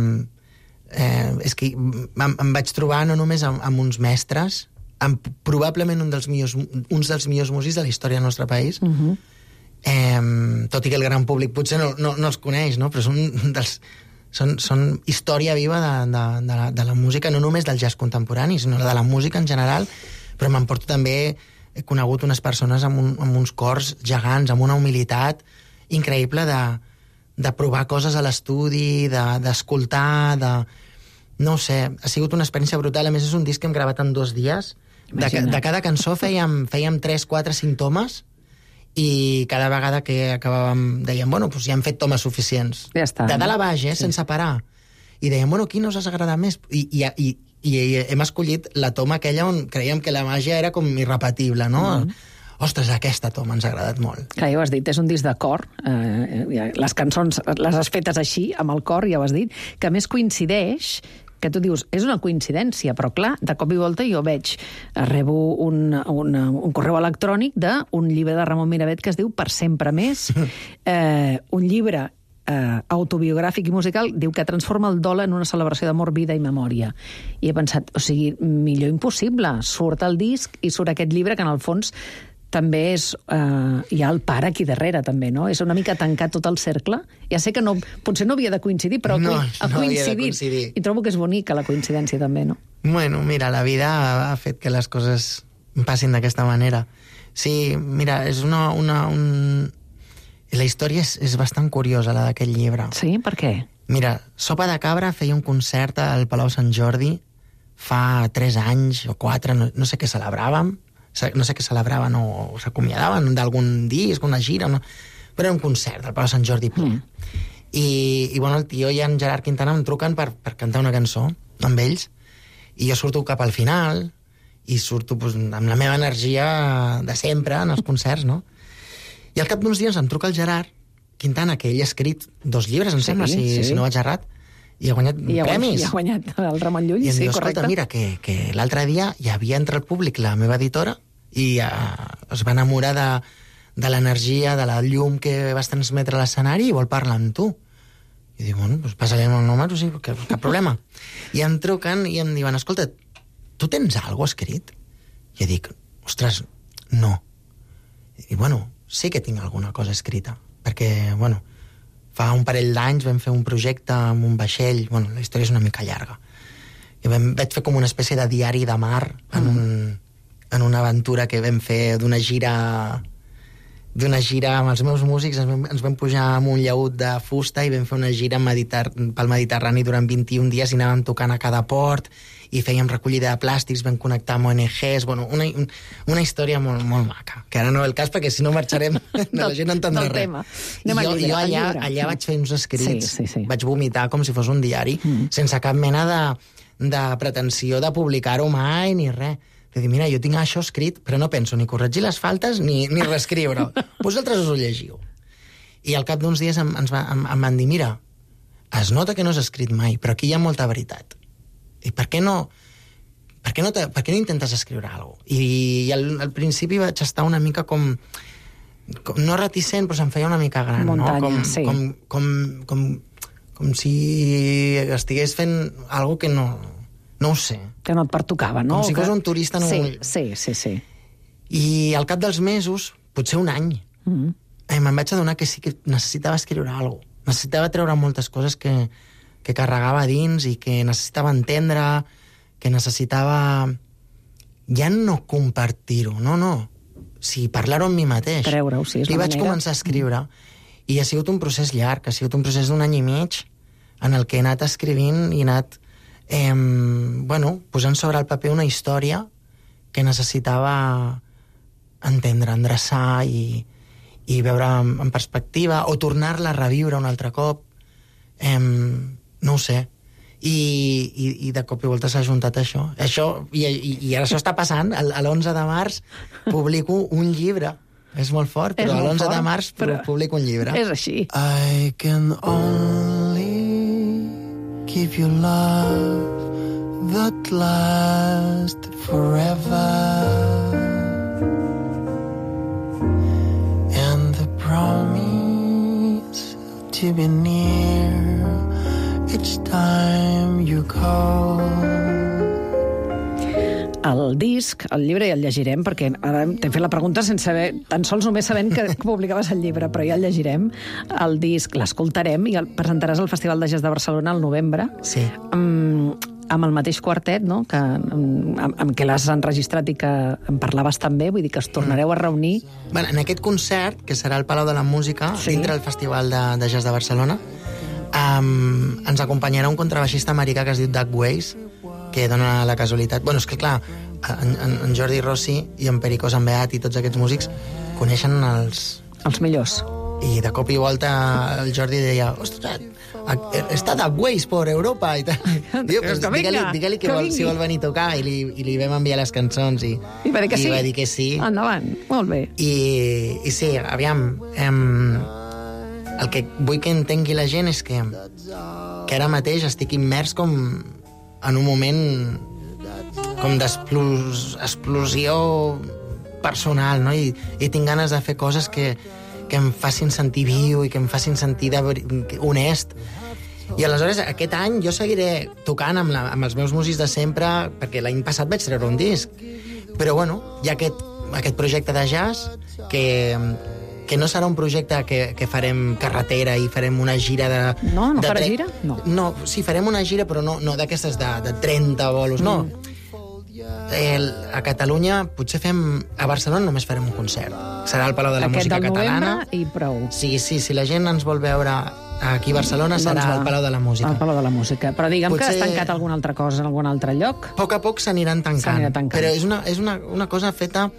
és que em vaig trobar no només amb uns mestres, amb probablement uns dels millors músics de la història del nostre país, tot i que el gran públic potser no els coneix, no? Però són història viva de la música, no només del jazz contemporani, sinó de la música en general, però m'emporto també, he conegut unes persones amb uns cors gegants, amb una humilitat increïble de provar coses a l'estudi, d'escoltar, no ho sé, ha sigut una experiència brutal. A més, és un disc que hem gravat en 2 dies. De cada cançó fèiem 3, 4, 5 tomes i cada vegada que acabàvem dèiem, bueno, doncs ja hem fet tomes suficients. Ja està. De dalt a baix, sense parar. I dèiem, bueno, quina us ha agradat més? I hem escollit la toma aquella on creiem que la màgia era com irrepetible, no? Ostres, aquesta toma ens ha agradat molt. Clar, ja ho has dit, és un disc de cor. Les cançons les has fetes així, amb el cor, ja ho has dit, que a més coincideix, que tu dius, és una coincidència, però clar, de cop i volta jo rebo un correu electrònic d'un llibre de Ramon Miravet que es diu Per sempre més, un llibre autobiogràfic i musical, diu que transforma el dol en una celebració d'amor, vida i memòria. I he pensat, o sigui, millor impossible, surt el disc i surt aquest llibre que en el fons també hi ha el pare aquí darrere, també, no? És una mica tancar tot el cercle. Ja sé que potser no havia de coincidir, però ha coincidit. I trobo que és bonica la coincidència, també, no? Bueno, mira, la vida ha fet que les coses passin d'aquesta manera. Sí, mira, és la història és bastant curiosa, la d'aquest llibre. Sí? Per què? Mira, Sopa de Cabra feia un concert al Palau Sant Jordi fa 3 anys o 4, no sé què celebràvem, o s'acomiadaven d'algun disc, una gira, no? Però era un concert al Palau Sant Jordi ple. I bueno, el tio i en Gerard Quintana em truquen per cantar una cançó amb ells, i jo surto cap al final i surto amb la meva energia de sempre en els concerts, no? I al cap d'uns dies em truca el Gerard Quintana, que ell ha escrit 2 llibres, em sembla, si no vaig errat, i ha guanyat premis. I ha guanyat el Ramon Llull, sí, correcte. Escolta, mira, que l'altre dia hi havia entre el públic la meva editora i es va enamorar de l'energia, de la llum que vas transmetre a l'escenari i vol parlar amb tu. I dic, bueno, doncs passarem el número, sí, cap problema. I em truquen i em diuen, escolta, tu tens alguna cosa escrit? I jo dic, ostres, no. I bueno, sí que tinc alguna cosa escrita, perquè, bueno, fa un parell d'anys vam fer un projecte amb un vaixell, bueno, la història és una mica llarga. I vaig fer com una espècie de diari de mar en una aventura que vam fer d'una gira amb els meus músics, ens vam pujar amb un llaüt de fusta i vam fer una gira pel Mediterrani durant 21 dies i anàvem tocant a cada port i fèiem recollida de plàstics, vam connectar amb ONGs, bueno, una història molt, molt maca, que ara no és el cas perquè si no marxarem la gent no entendrà res. Jo allà vaig fer uns escrits, vaig vomitar com si fos un diari, sense cap mena de pretensió de publicar-ho mai ni res. De dir, mira, jo tinc això escrit, però no penso ni corregir les faltes ni reescriure. Vosaltres us ho llegiu. I al cap d'uns dies em van dir, mira, es nota que no has escrit mai, però aquí hi ha molta veritat. I per què no intentes escriure alguna cosa? I al principi vaig estar una mica com no reticent, però se'm feia una mica gran. Muntanya, no? sí. Com si estigués fent alguna cosa que no ho sé. Que no et pertocava, no? Com si fos un turista. Sí. I al cap dels mesos, potser un any, me'n vaig adonar que sí que necessitava escriure alguna cosa. Necessitava treure moltes coses que carregava dins i que necessitava entendre, que necessitava ja no compartir-ho, no. parlar-ho amb mi mateix. Treure-ho, sí, és I la vaig manera. començar a escriure. I ha sigut un procés llarg, ha sigut un procés d'1 any i mig en el que he anat escrivint i he anat posant sobre el paper una història que necessitava entendre, endreçar i veure en perspectiva, o tornar-la a reviure un altre cop. No ho sé. I de cop i volta s'ha juntat això. I ara això està passant. L'11 de març publico un llibre. És molt fort, però l'11 de març publico un llibre. És així. I can only give you love that lasts forever, and the promise to be near each time you call. El disc, el llibre ja el llegirem, perquè ara t'he fet la pregunta sense saber, tan sols només sabent que publicaves el llibre, però ja el llegirem. El disc l'escoltarem i el presentaràs al Festival de Jazz de Barcelona al novembre. Sí. Amb el mateix quartet, no?, amb què l'has enregistrat i que en parlaves també, vull dir que es tornareu a reunir. Bueno, en aquest concert, que serà al Palau de la Música, dintre del Festival de Jazz de Barcelona, ens acompanyarà un contrabaixista americà que es diu Doug Weiss, que dona la casualitat... Bueno, és que, clar, en Jordi Rossi i en Perico Zambeat i tots aquests músics coneixen els millors. I de cop i volta el Jordi deia: ostres, està Doug Weiss per Europa i tal. Diu, pues, digue-li que si vol venir a tocar, i li vam enviar les cançons i va dir que sí. Va dir que sí. Endavant, molt bé. I sí, aviam, el que vull que entengui la gent és que ara mateix estic immers com en un moment com d'explosió personal, no? I tinc ganes de fer coses que em facin sentir viu i que em facin sentir honest. I aleshores, aquest any jo seguiré tocant amb els meus músics de sempre, perquè l'any passat vaig treure un disc. Però, bueno, hi ha aquest projecte de jazz que no serà un projecte que farem carretera i farem una gira de... No farà gira? No, sí, farem una gira, però no d'aquestes de 30 bolos, no. A Catalunya, potser a Barcelona només farem un concert. Serà al Palau de la Música Catalana. Aquest del novembre i prou. Sí, si la gent ens vol veure aquí a Barcelona, serà al Palau de la Música. Al Palau de la Música. Però digue'm que has tancat alguna altra cosa en algun altre lloc? A poc a poc s'aniran tancant. Però és una cosa feta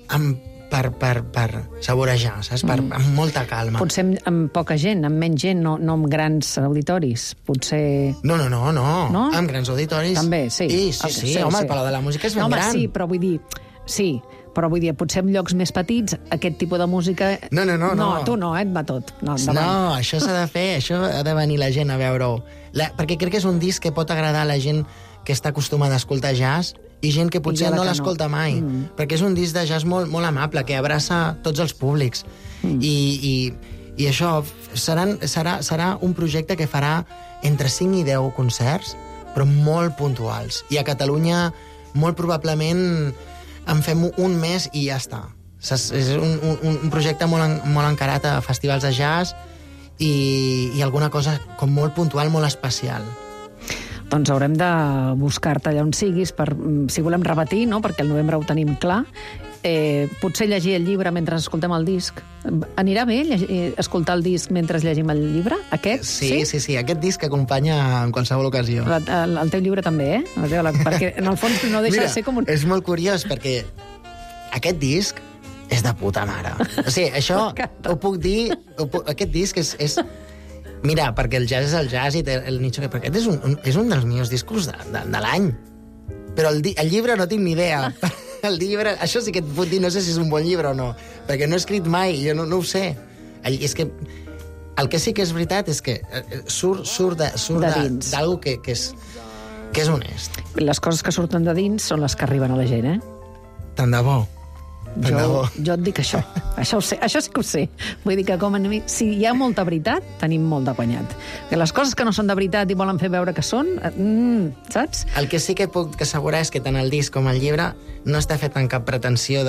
per saborejar, saps? Amb molta calma. Potser amb poca gent, amb menys gent, no amb grans auditoris. Potser... No, amb grans auditoris. També, sí. Sí, home, el Palau de la Música és ben gran. Sí, però vull dir... Sí, però vull dir, potser en llocs més petits, aquest tipus de música... No. No, tu no, et va tot. No, això s'ha de fer, això ha de venir la gent a veure-ho. Perquè crec que és un disc que pot agradar a la gent que està acostumada a escoltar jazz i gent que potser no l'escolta mai, perquè és un disc de jazz molt, molt amable, que abraça tots els públics. I això serà un projecte que farà entre 5 i 10 concerts, però molt puntuals. I a Catalunya, molt probablement, en fem un mes i ja està. És un projecte molt encarat a festivals de jazz i alguna cosa com molt puntual, molt especial. Doncs haurem de buscar-te allà on siguis, si volem repetir, no? Perquè el novembre ho tenim clar. Potser llegir el llibre mentre escoltem el disc. Anirà bé escoltar el disc mentre llegim el llibre? Aquest? Sí, aquest disc acompanya en qualsevol ocasió. El teu llibre també, perquè en el fons no deixa de ser com un... És molt curiós, perquè aquest disc és de puta mare. O sigui, això ho puc dir... Aquest disc és... Mira, perquè el jazz és el jazz i el nicho... Perquè aquest és un dels millors discos de l'any. Però el llibre no tinc ni idea. El llibre, això sí que et puc dir, no sé si és un bon llibre o no, perquè no he escrit mai, jo no ho sé. És que el que sí que és veritat és que surt d'algú que és honest. Les coses que surten de dins són les que arriben a la gent, Tant de bo. Jo et dic això. Això sí que ho sé. Vull dir que si hi ha molta veritat, tenim molt de guanyat. Que les coses que no són de veritat i volen fer veure que són, saps? El que sí que puc assegurar és que tant el disc com el llibre no està fet amb cap pretensió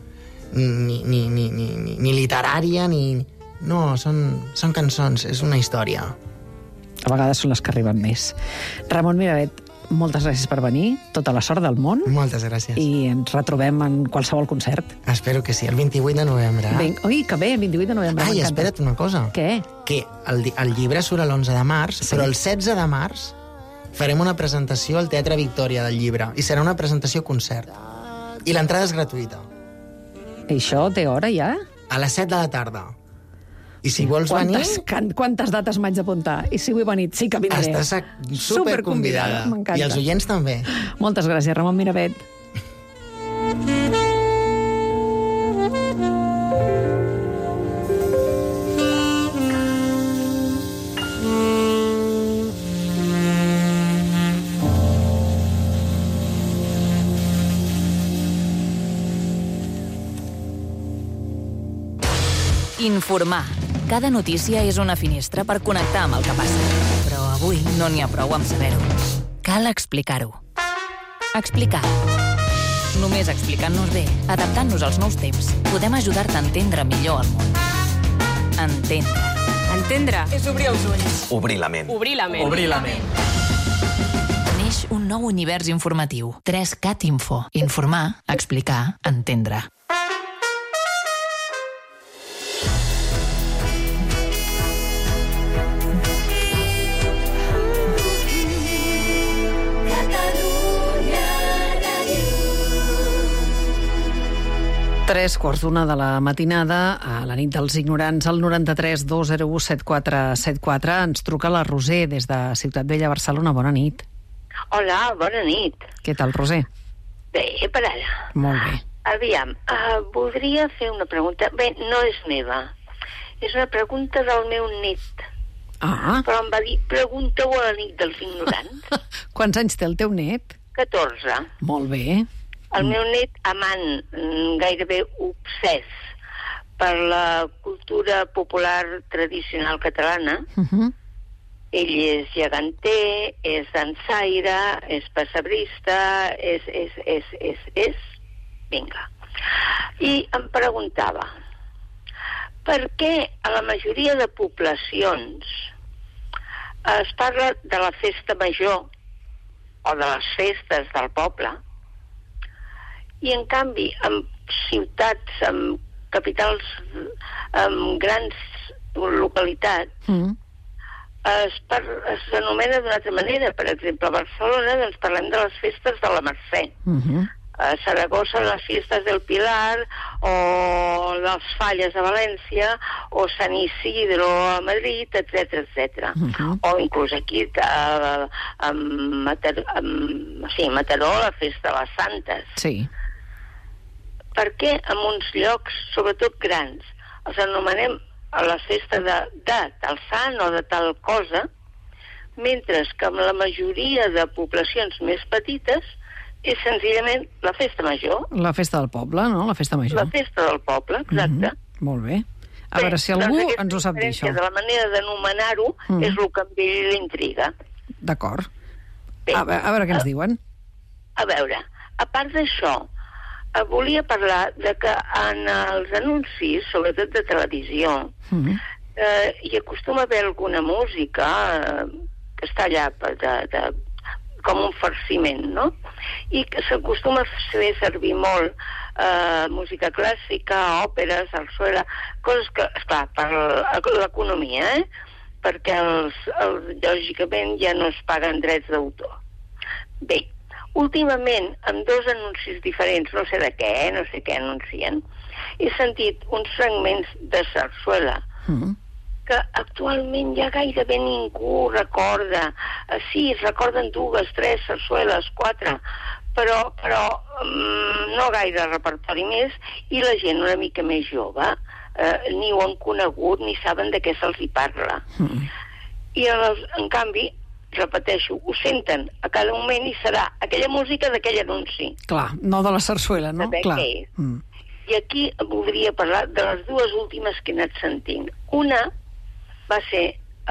ni literària, ni... No, són cançons, és una història. A vegades són les que arriben més. Ramon Miravet, moltes gràcies per venir, tota la sort del món. Moltes gràcies. I ens retrobem en qualsevol concert. Espero que sí, el 28 de novembre. Ui, que bé, el 28 de novembre. Ai, espera't una cosa. Què? Que el llibre surt l'11 de març, però el 16 de març farem una presentació al Teatre Victòria del llibre, i serà una presentació-concert. I l'entrada és gratuïta. I això té hora ja? A les 7 de la tarda. I si vols venir... Quantes dates m'haig d'apuntar? I si vull venir, sí que vindré. Estàs superconvidada. M'encanta. I els oients també. Moltes gràcies, Ramon Miravet. Informar. Cada notícia és una finestra per connectar amb el que passa. Però avui no n'hi ha prou amb saber-ho. Cal explicar-ho. Explicar. Només explicant-nos bé, adaptant-nos als nous temps, podem ajudar-te a entendre millor el món. Entendre. Entendre és obrir els ulls. Obrir la ment. Obrir la ment. Obrir la ment. Neix un nou univers informatiu. 3CAT Info. Informar, explicar, entendre. Tres quarts d'una de la matinada, a la nit dels ignorants, al 93 201 7474. Ens truca la Roser des de Ciutat Vella, Barcelona. Bona nit. Hola, bona nit. Què tal, Roser? Bé, per ara. Molt bé. Aviam, voldria fer una pregunta. Bé, no és meva. És una pregunta del meu nét. Ah. Però em va dir, pregunta-ho a la nit dels ignorants. Quants anys té el teu net? 14. Molt bé. El meu net, amant, gairebé obsès per la cultura popular tradicional catalana. Ell és geganter, és dansaire, és pessebrista, és... Vinga. I em preguntava, per què a la majoria de poblacions es parla de la festa major o de les festes del poble, i en canvi en ciutats, en capitals, en grans localitats, s'anomena d'una altra manera. Per exemple, a Barcelona doncs parlem de les festes de la Mercè. A Saragossa les festes del Pilar, o les Falles a València, o Sant Isidro a Madrid, etc. O inclús aquí a Mataró, la festa de les Santes. Sí. Per què en uns llocs, sobretot grans, els anomenem a la festa de tal sant o de tal cosa, mentre que en la majoria de poblacions més petites és senzillament la festa major. La festa del poble, no? La festa major. La festa del poble, exacte. Molt bé. A veure si algú ens ho sap dir, això. De la manera d'anomenar-ho és el que a ell l'intriga. D'acord. A veure què ens diuen. A veure, a part d'això, volia parlar de que en els anuncis, sobretot de televisió, hi acostuma a haver alguna música que està allà com un farciment, no? I que s'acostuma a fer servir molt música clàssica, òpera, sarsuela, coses que, esclar, per l'economia, perquè lògicament ja no es paguen drets d'autor. Bé, últimament, amb dos anuncis diferents, no sé de què, no sé què anuncien, he sentit uns fragments de sarsuela que actualment ja gairebé ningú recorda. Sí, es recorden 2, 3 sarsueles, 4, però no gaire repertori més, i la gent una mica més jove ni ho han conegut ni saben de què se'ls hi parla. I en canvi, repeteixo, ho senten a cada moment i serà aquella música d'aquell anunci. Clar, no de la sarsuela, no? Clar. I aquí voldria parlar de les dues últimes que he anat sentint. Una va ser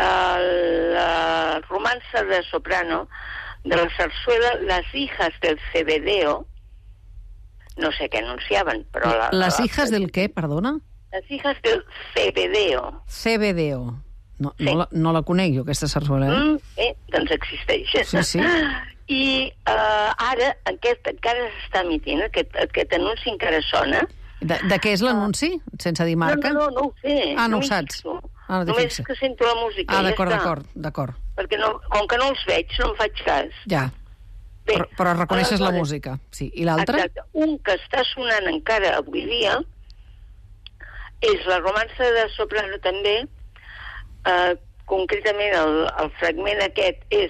la romança de soprano de la sarsuela Las hijas del Cebedeo. No sé què anunciaven, però... Les hijas del què, perdona? Les hijas del Cebedeo. Cebedeo. No la conec jo, aquesta sarsuela, doncs existeix. Sí. I ara encara s'està emitint, aquest anunci encara sona. De què és l'anunci? Sense dir marca? No ho sé. No ho saps? Només que sento la música, d'acord. Perquè com que no els veig, no em faig cas. Ja. Bé, però reconeixes la música. Sí. I l'altre? Exacte. Un que està sonant encara avui dia és la romança de soprano també. Concretament el fragment aquest és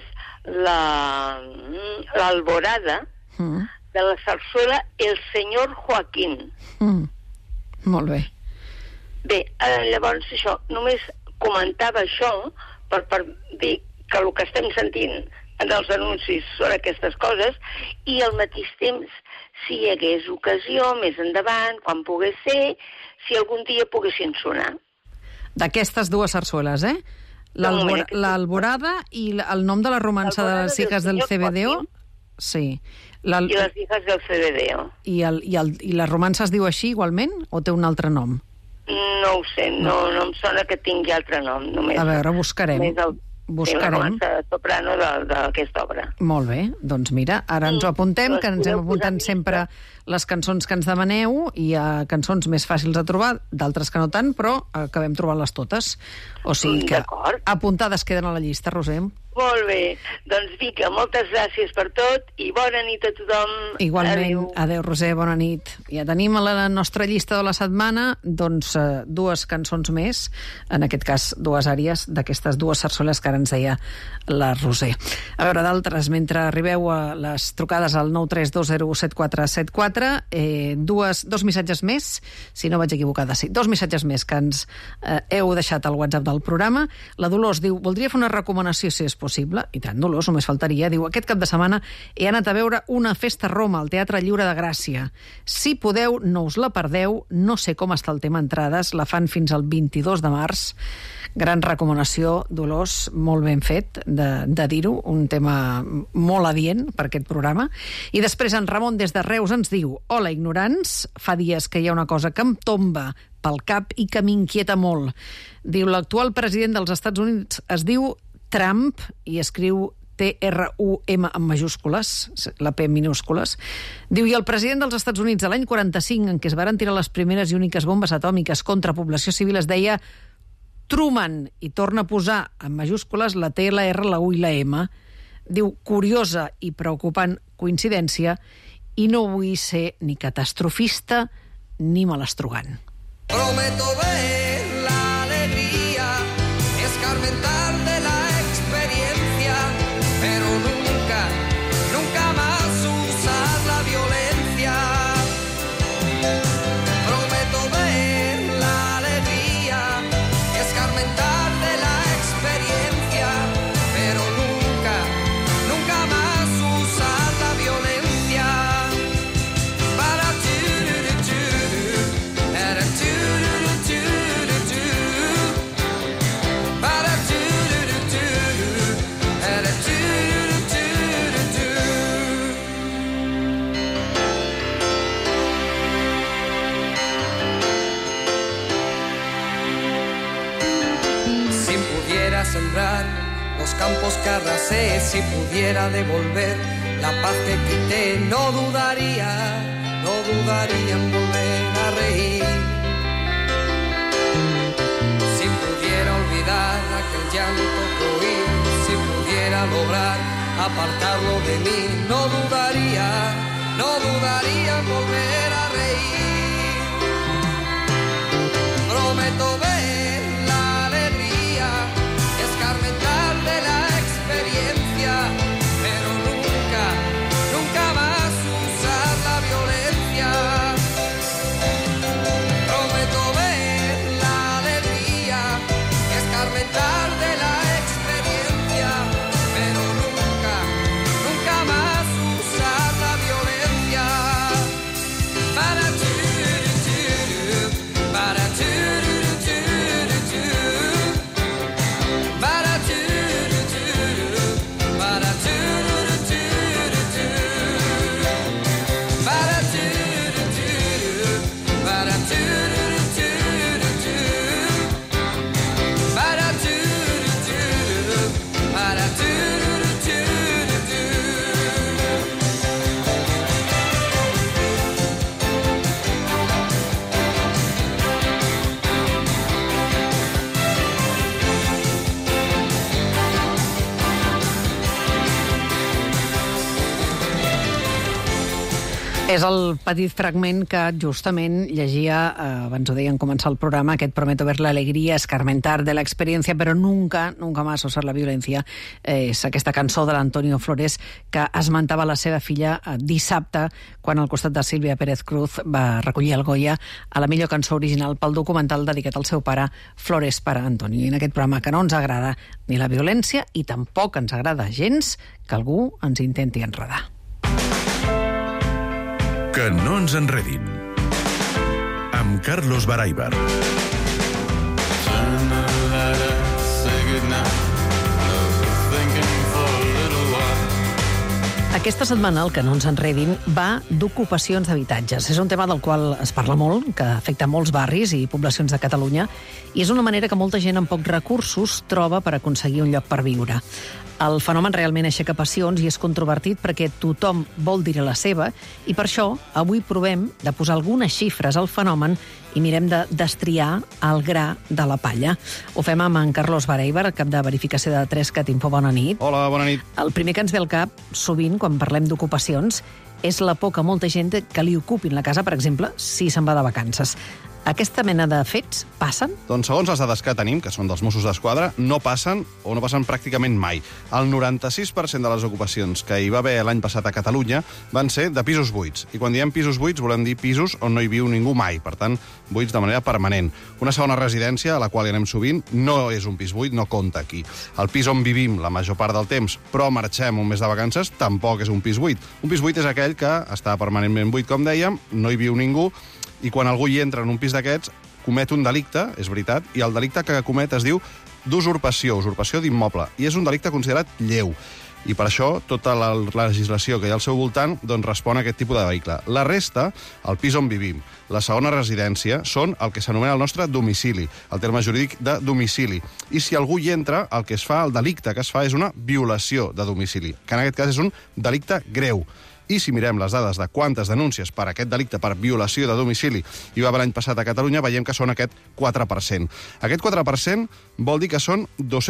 l'Alborada de la sarsuela El Senyor Joaquín. Molt bé. Bé, llavors això, només comentava això per dir que el que estem sentint en els anuncis són aquestes coses, i al mateix temps, si hi hagués ocasió, més endavant, quan pogués ser, si algun dia poguessin sonar. D'aquestes dues sarsueles, l'Alborada i el nom de la romança de les hijas del CBDO. Sí. I les hijas del CBDO. I la romança es diu així igualment o té un altre nom? No ho sé, no em sona que tingui altre nom. Només, a veure, buscarem. La romança de soprano d'aquesta obra. Molt bé, doncs mira, ara ens ho apuntem, que ens hem apuntat sempre les cançons que ens demaneu, i hi ha cançons més fàcils de trobar, d'altres que no tant, però acabem trobant-les totes. O sigui que apuntades queden a la llista, Roser. Molt bé. Doncs, Mica, moltes gràcies per tot i bona nit a tothom. Igualment. Adéu, Roser, bona nit. Ja tenim a la nostra llista de la setmana doncs dues cançons més, en aquest cas dues àries d'aquestes dues sarsueles que ara ens deia la Roser. A veure, d'altres, mentre arribeu a les trucades al 932017474, dos missatges més, si no vaig equivocada, sí, dos missatges més que ens heu deixat al WhatsApp del programa. La Dolors diu, voldria fer una recomanació, si és possible, i tant, Dolors, només faltaria. Diu, aquest cap de setmana he anat a veure Una festa a Roma, al Teatre Lliure de Gràcia. Si podeu, no us la perdeu. No sé com està el tema entrades, la fan fins al 22 de març. Gran recomanació, Dolors, molt ben fet de dir-ho, un tema molt adient per aquest programa. I després en Ramon des de Reus ens diu, hola, ignorants, fa dies que hi ha una cosa que em tomba pel cap i que m'inquieta molt. Diu, l'actual president dels Estats Units es diu Trump, i escriu T-R-U-M en majúscules, la P en minúscules. Diu, i el president dels Estats Units de l'any 45, en què es varen tirar les primeres i úniques bombes atòmiques contra població civil, es deia Truman, i torna a posar en majúscules la T, la R, la U i la M. Diu, curiosa i preocupant coincidència, i no vull ser ni catastrofista ni malastrugant. Prometo ver la alegría, escarmentar de la experiencia, pero nunca, nunca más usar la violencia. Prometo ver la alegría, escarmentar de la experiencia, pero nunca, nunca más usar la violencia. Para sembrar los campos que arrasé, si pudiera devolver la paz que quité, no dudaría en volver a reír. Si pudiera olvidar aquel llanto que oí, si pudiera lograr apartarlo de mí, no dudaría en volver a reír. Prometo ver la alegría, escarmentar de la experiencia, pero nunca, nunca más usar la violencia. Prometo ver la alegría, escarmentar de la experiencia, pero nunca, nunca más usar la violencia. Para ti. És el petit fragment que justament llegia, abans ho deia en començar el programa, aquest Prometo ver la alegría, escarmentar de la experiencia, pero nunca más usar la violencia. És aquesta cançó de l'Antonio Flores que esmentava la seva filla dissabte, quan al costat de Sílvia Pérez Cruz va recollir el Goya a la millor cançó original pel documental dedicat al seu pare, Flores para Antonio. I en aquest programa que no ens agrada ni la violència i tampoc ens agrada gens que algú ens intenti enredar. Que no ens enredin. Amb Carlos Baraibar. Aquesta setmana el que no ens enredin va d'ocupacions d'habitatges. És un tema del qual es parla molt, que afecta molts barris i poblacions de Catalunya, i és una manera que molta gent amb pocs recursos troba per aconseguir un lloc per viure. El fenomen realment aixeca passions i és controvertit perquè tothom vol dir la seva, i per això avui provem de posar algunes xifres al fenomen i mirem de destriar el gra de la palla. Ho fem amb en Carlos Baraibar, cap de verificació de Trescat Info. Bona nit. Hola, bona nit. El primer que ens ve al cap, sovint, quan parlem d'ocupacions, és la por que molta gent que li ocupin la casa, per exemple, si se'n va de vacances. Aquesta mena de fets passen? Doncs segons les dades que tenim, que són dels Mossos d'Esquadra, no passen o no passen pràcticament mai. El 96% de les ocupacions que hi va haver l'any passat a Catalunya van ser de pisos buits. I quan diem pisos buits volem dir pisos on no hi viu ningú mai, per tant, buits de manera permanent. Una segona residència, a la qual hi anem sovint, no és un pis buit, no compta aquí. El pis on vivim la major part del temps, però marxem un mes de vacances, tampoc és un pis buit. Un pis buit és aquell que està permanentment buit, com dèiem, no hi viu ningú, i quan algú hi entra en un pis d'aquests, comet un delicte, és veritat, i el delicte que comet es diu d'usurpació, usurpació d'immoble, i és un delicte considerat lleu. I per això tota la legislació que hi ha al seu voltant doncs, respon a aquest tipus de vehicle. La resta, el pis on vivim, la segona residència, són el que s'anomena el nostre domicili, el terme jurídic de domicili. I si algú hi entra, el que es fa, el delicte que es fa és una violació de domicili, que en aquest cas és un delicte greu. I si mirem les dades de quantes denúncies per aquest delicte, per violació de domicili, hi va haver l'any passat a Catalunya, veiem que són aquest 4%. Aquest 4% vol dir que són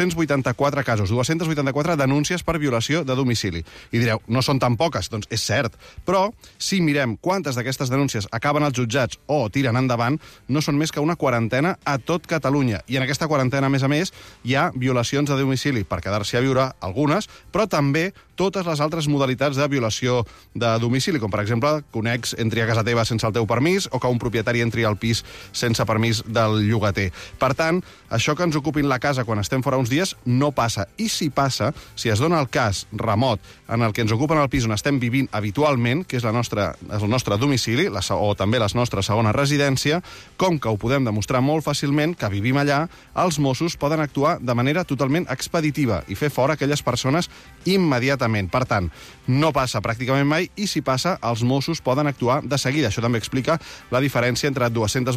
284 casos, 284 denúncies per violació de domicili. I direu, no són tan poques, doncs és cert. Però, si mirem quantes d'aquestes denúncies acaben als jutjats o tiren endavant, no són més que una quarantena a tot Catalunya. I en aquesta quarantena, a més, hi ha violacions de domicili per quedar-s'hi a viure, algunes, però també totes les altres modalitats de violació de domicili, com per exemple que un ex entri a casa teva sense el teu permís o que un propietari entri al pis sense permís del llogater. Per tant, això que ens ocupin la casa quan estem fora uns dies no passa. I si passa, si es dona el cas remot en el que ens ocupen el pis on estem vivint habitualment, que és el nostre domicili, o també la nostra segona residència, com que ho podem demostrar molt fàcilment que vivim allà, els Mossos poden actuar de manera totalment expeditiva i fer fora aquelles persones immediatament. Per tant, no passa pràcticament mai, i si passa, els Mossos poden actuar de seguida. Això també explica la diferència entre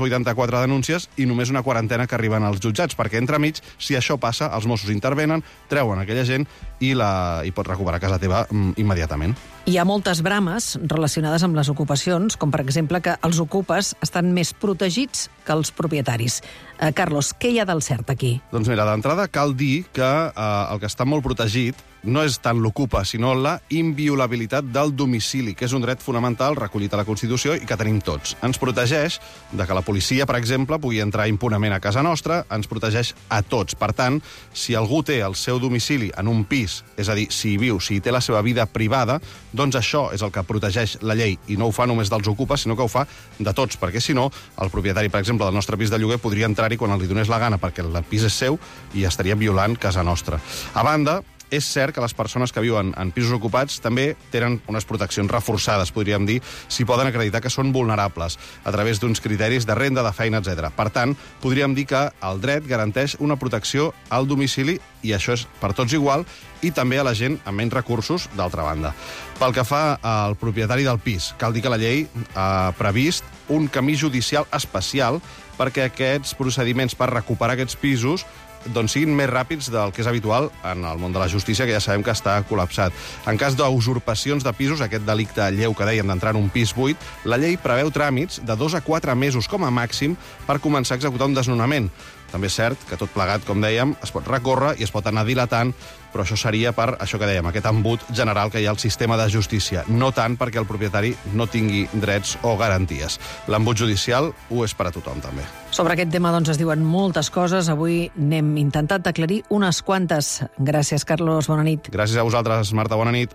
284 denúncies i només una quarantena que arriben als jutjats, perquè entremig, si això passa, els Mossos intervenen, treuen aquella gent i pot recuperar casa teva immediatament. Hi ha moltes brames relacionades amb les ocupacions, com per exemple que els ocupes estan més protegits que els propietaris. Carlos, què hi ha del cert aquí? Doncs mira, d'entrada cal dir que el que està molt protegit no és tant l'ocupa, sinó la inviolabilitat del domicili, que és un dret fonamental recollit a la Constitució i que tenim tots. Ens protegeix de que la policia, per exemple, pugui entrar impunement a casa nostra, ens protegeix a tots. Per tant, si algú té el seu domicili en un pis, és a dir, si hi viu, si hi té la seva vida privada, doncs això és el que protegeix la llei, i no ho fa només dels ocupes, sinó que ho fa de tots, perquè si no, el propietari, per exemple, del nostre pis de lloguer podria entrar-hi quan li donés la gana, perquè el pis és seu i estaria violant casa nostra. A banda, és cert que les persones que viuen en pisos ocupats també tenen unes proteccions reforçades, podríem dir, si poden acreditar que són vulnerables, a través d'uns criteris de renda, de feina, etc. Per tant, podríem dir que el dret garanteix una protecció al domicili, i això és per tots igual, i també a la gent amb menys recursos, d'altra banda. Pel que fa al propietari del pis, cal dir que la llei ha previst un camí judicial especial perquè aquests procediments per recuperar aquests pisos doncs siguin més ràpids del que és habitual en el món de la justícia, que ja sabem que està col·lapsat. En cas d'usurpacions de pisos, aquest delicte lleu que dèiem d'entrar en un pis buit, la llei preveu tràmits de 2 a 4 mesos com a màxim per començar a executar un desnonament. També és cert que tot plegat, com dèiem, es pot recórrer i es pot anar dilatant, però això seria per això que dèiem, aquest embut general que hi ha al sistema de justícia, no tant perquè el propietari no tingui drets o garanties. L'embut judicial ho és per a tothom, també. Sobre aquest tema doncs, es diuen moltes coses. Avui n'hem intentat d'aclarir unes quantes. Gràcies, Carlos. Bona nit. Gràcies a vosaltres, Marta. Bona nit.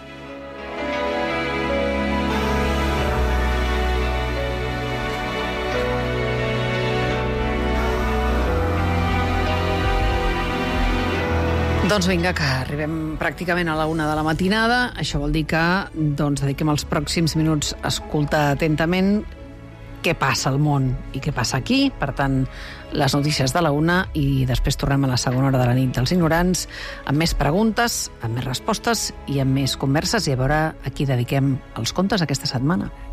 Doncs vinga, que arribem pràcticament a la 1 de la matinada. Això vol dir que dediquem els pròxims minuts a escoltar atentament què passa al món i què passa aquí. Per tant, les notícies de la 1 i després tornem a la segona hora de la nit dels ignorants amb més preguntes, amb més respostes i amb més converses i a veure a qui dediquem els contes aquesta setmana.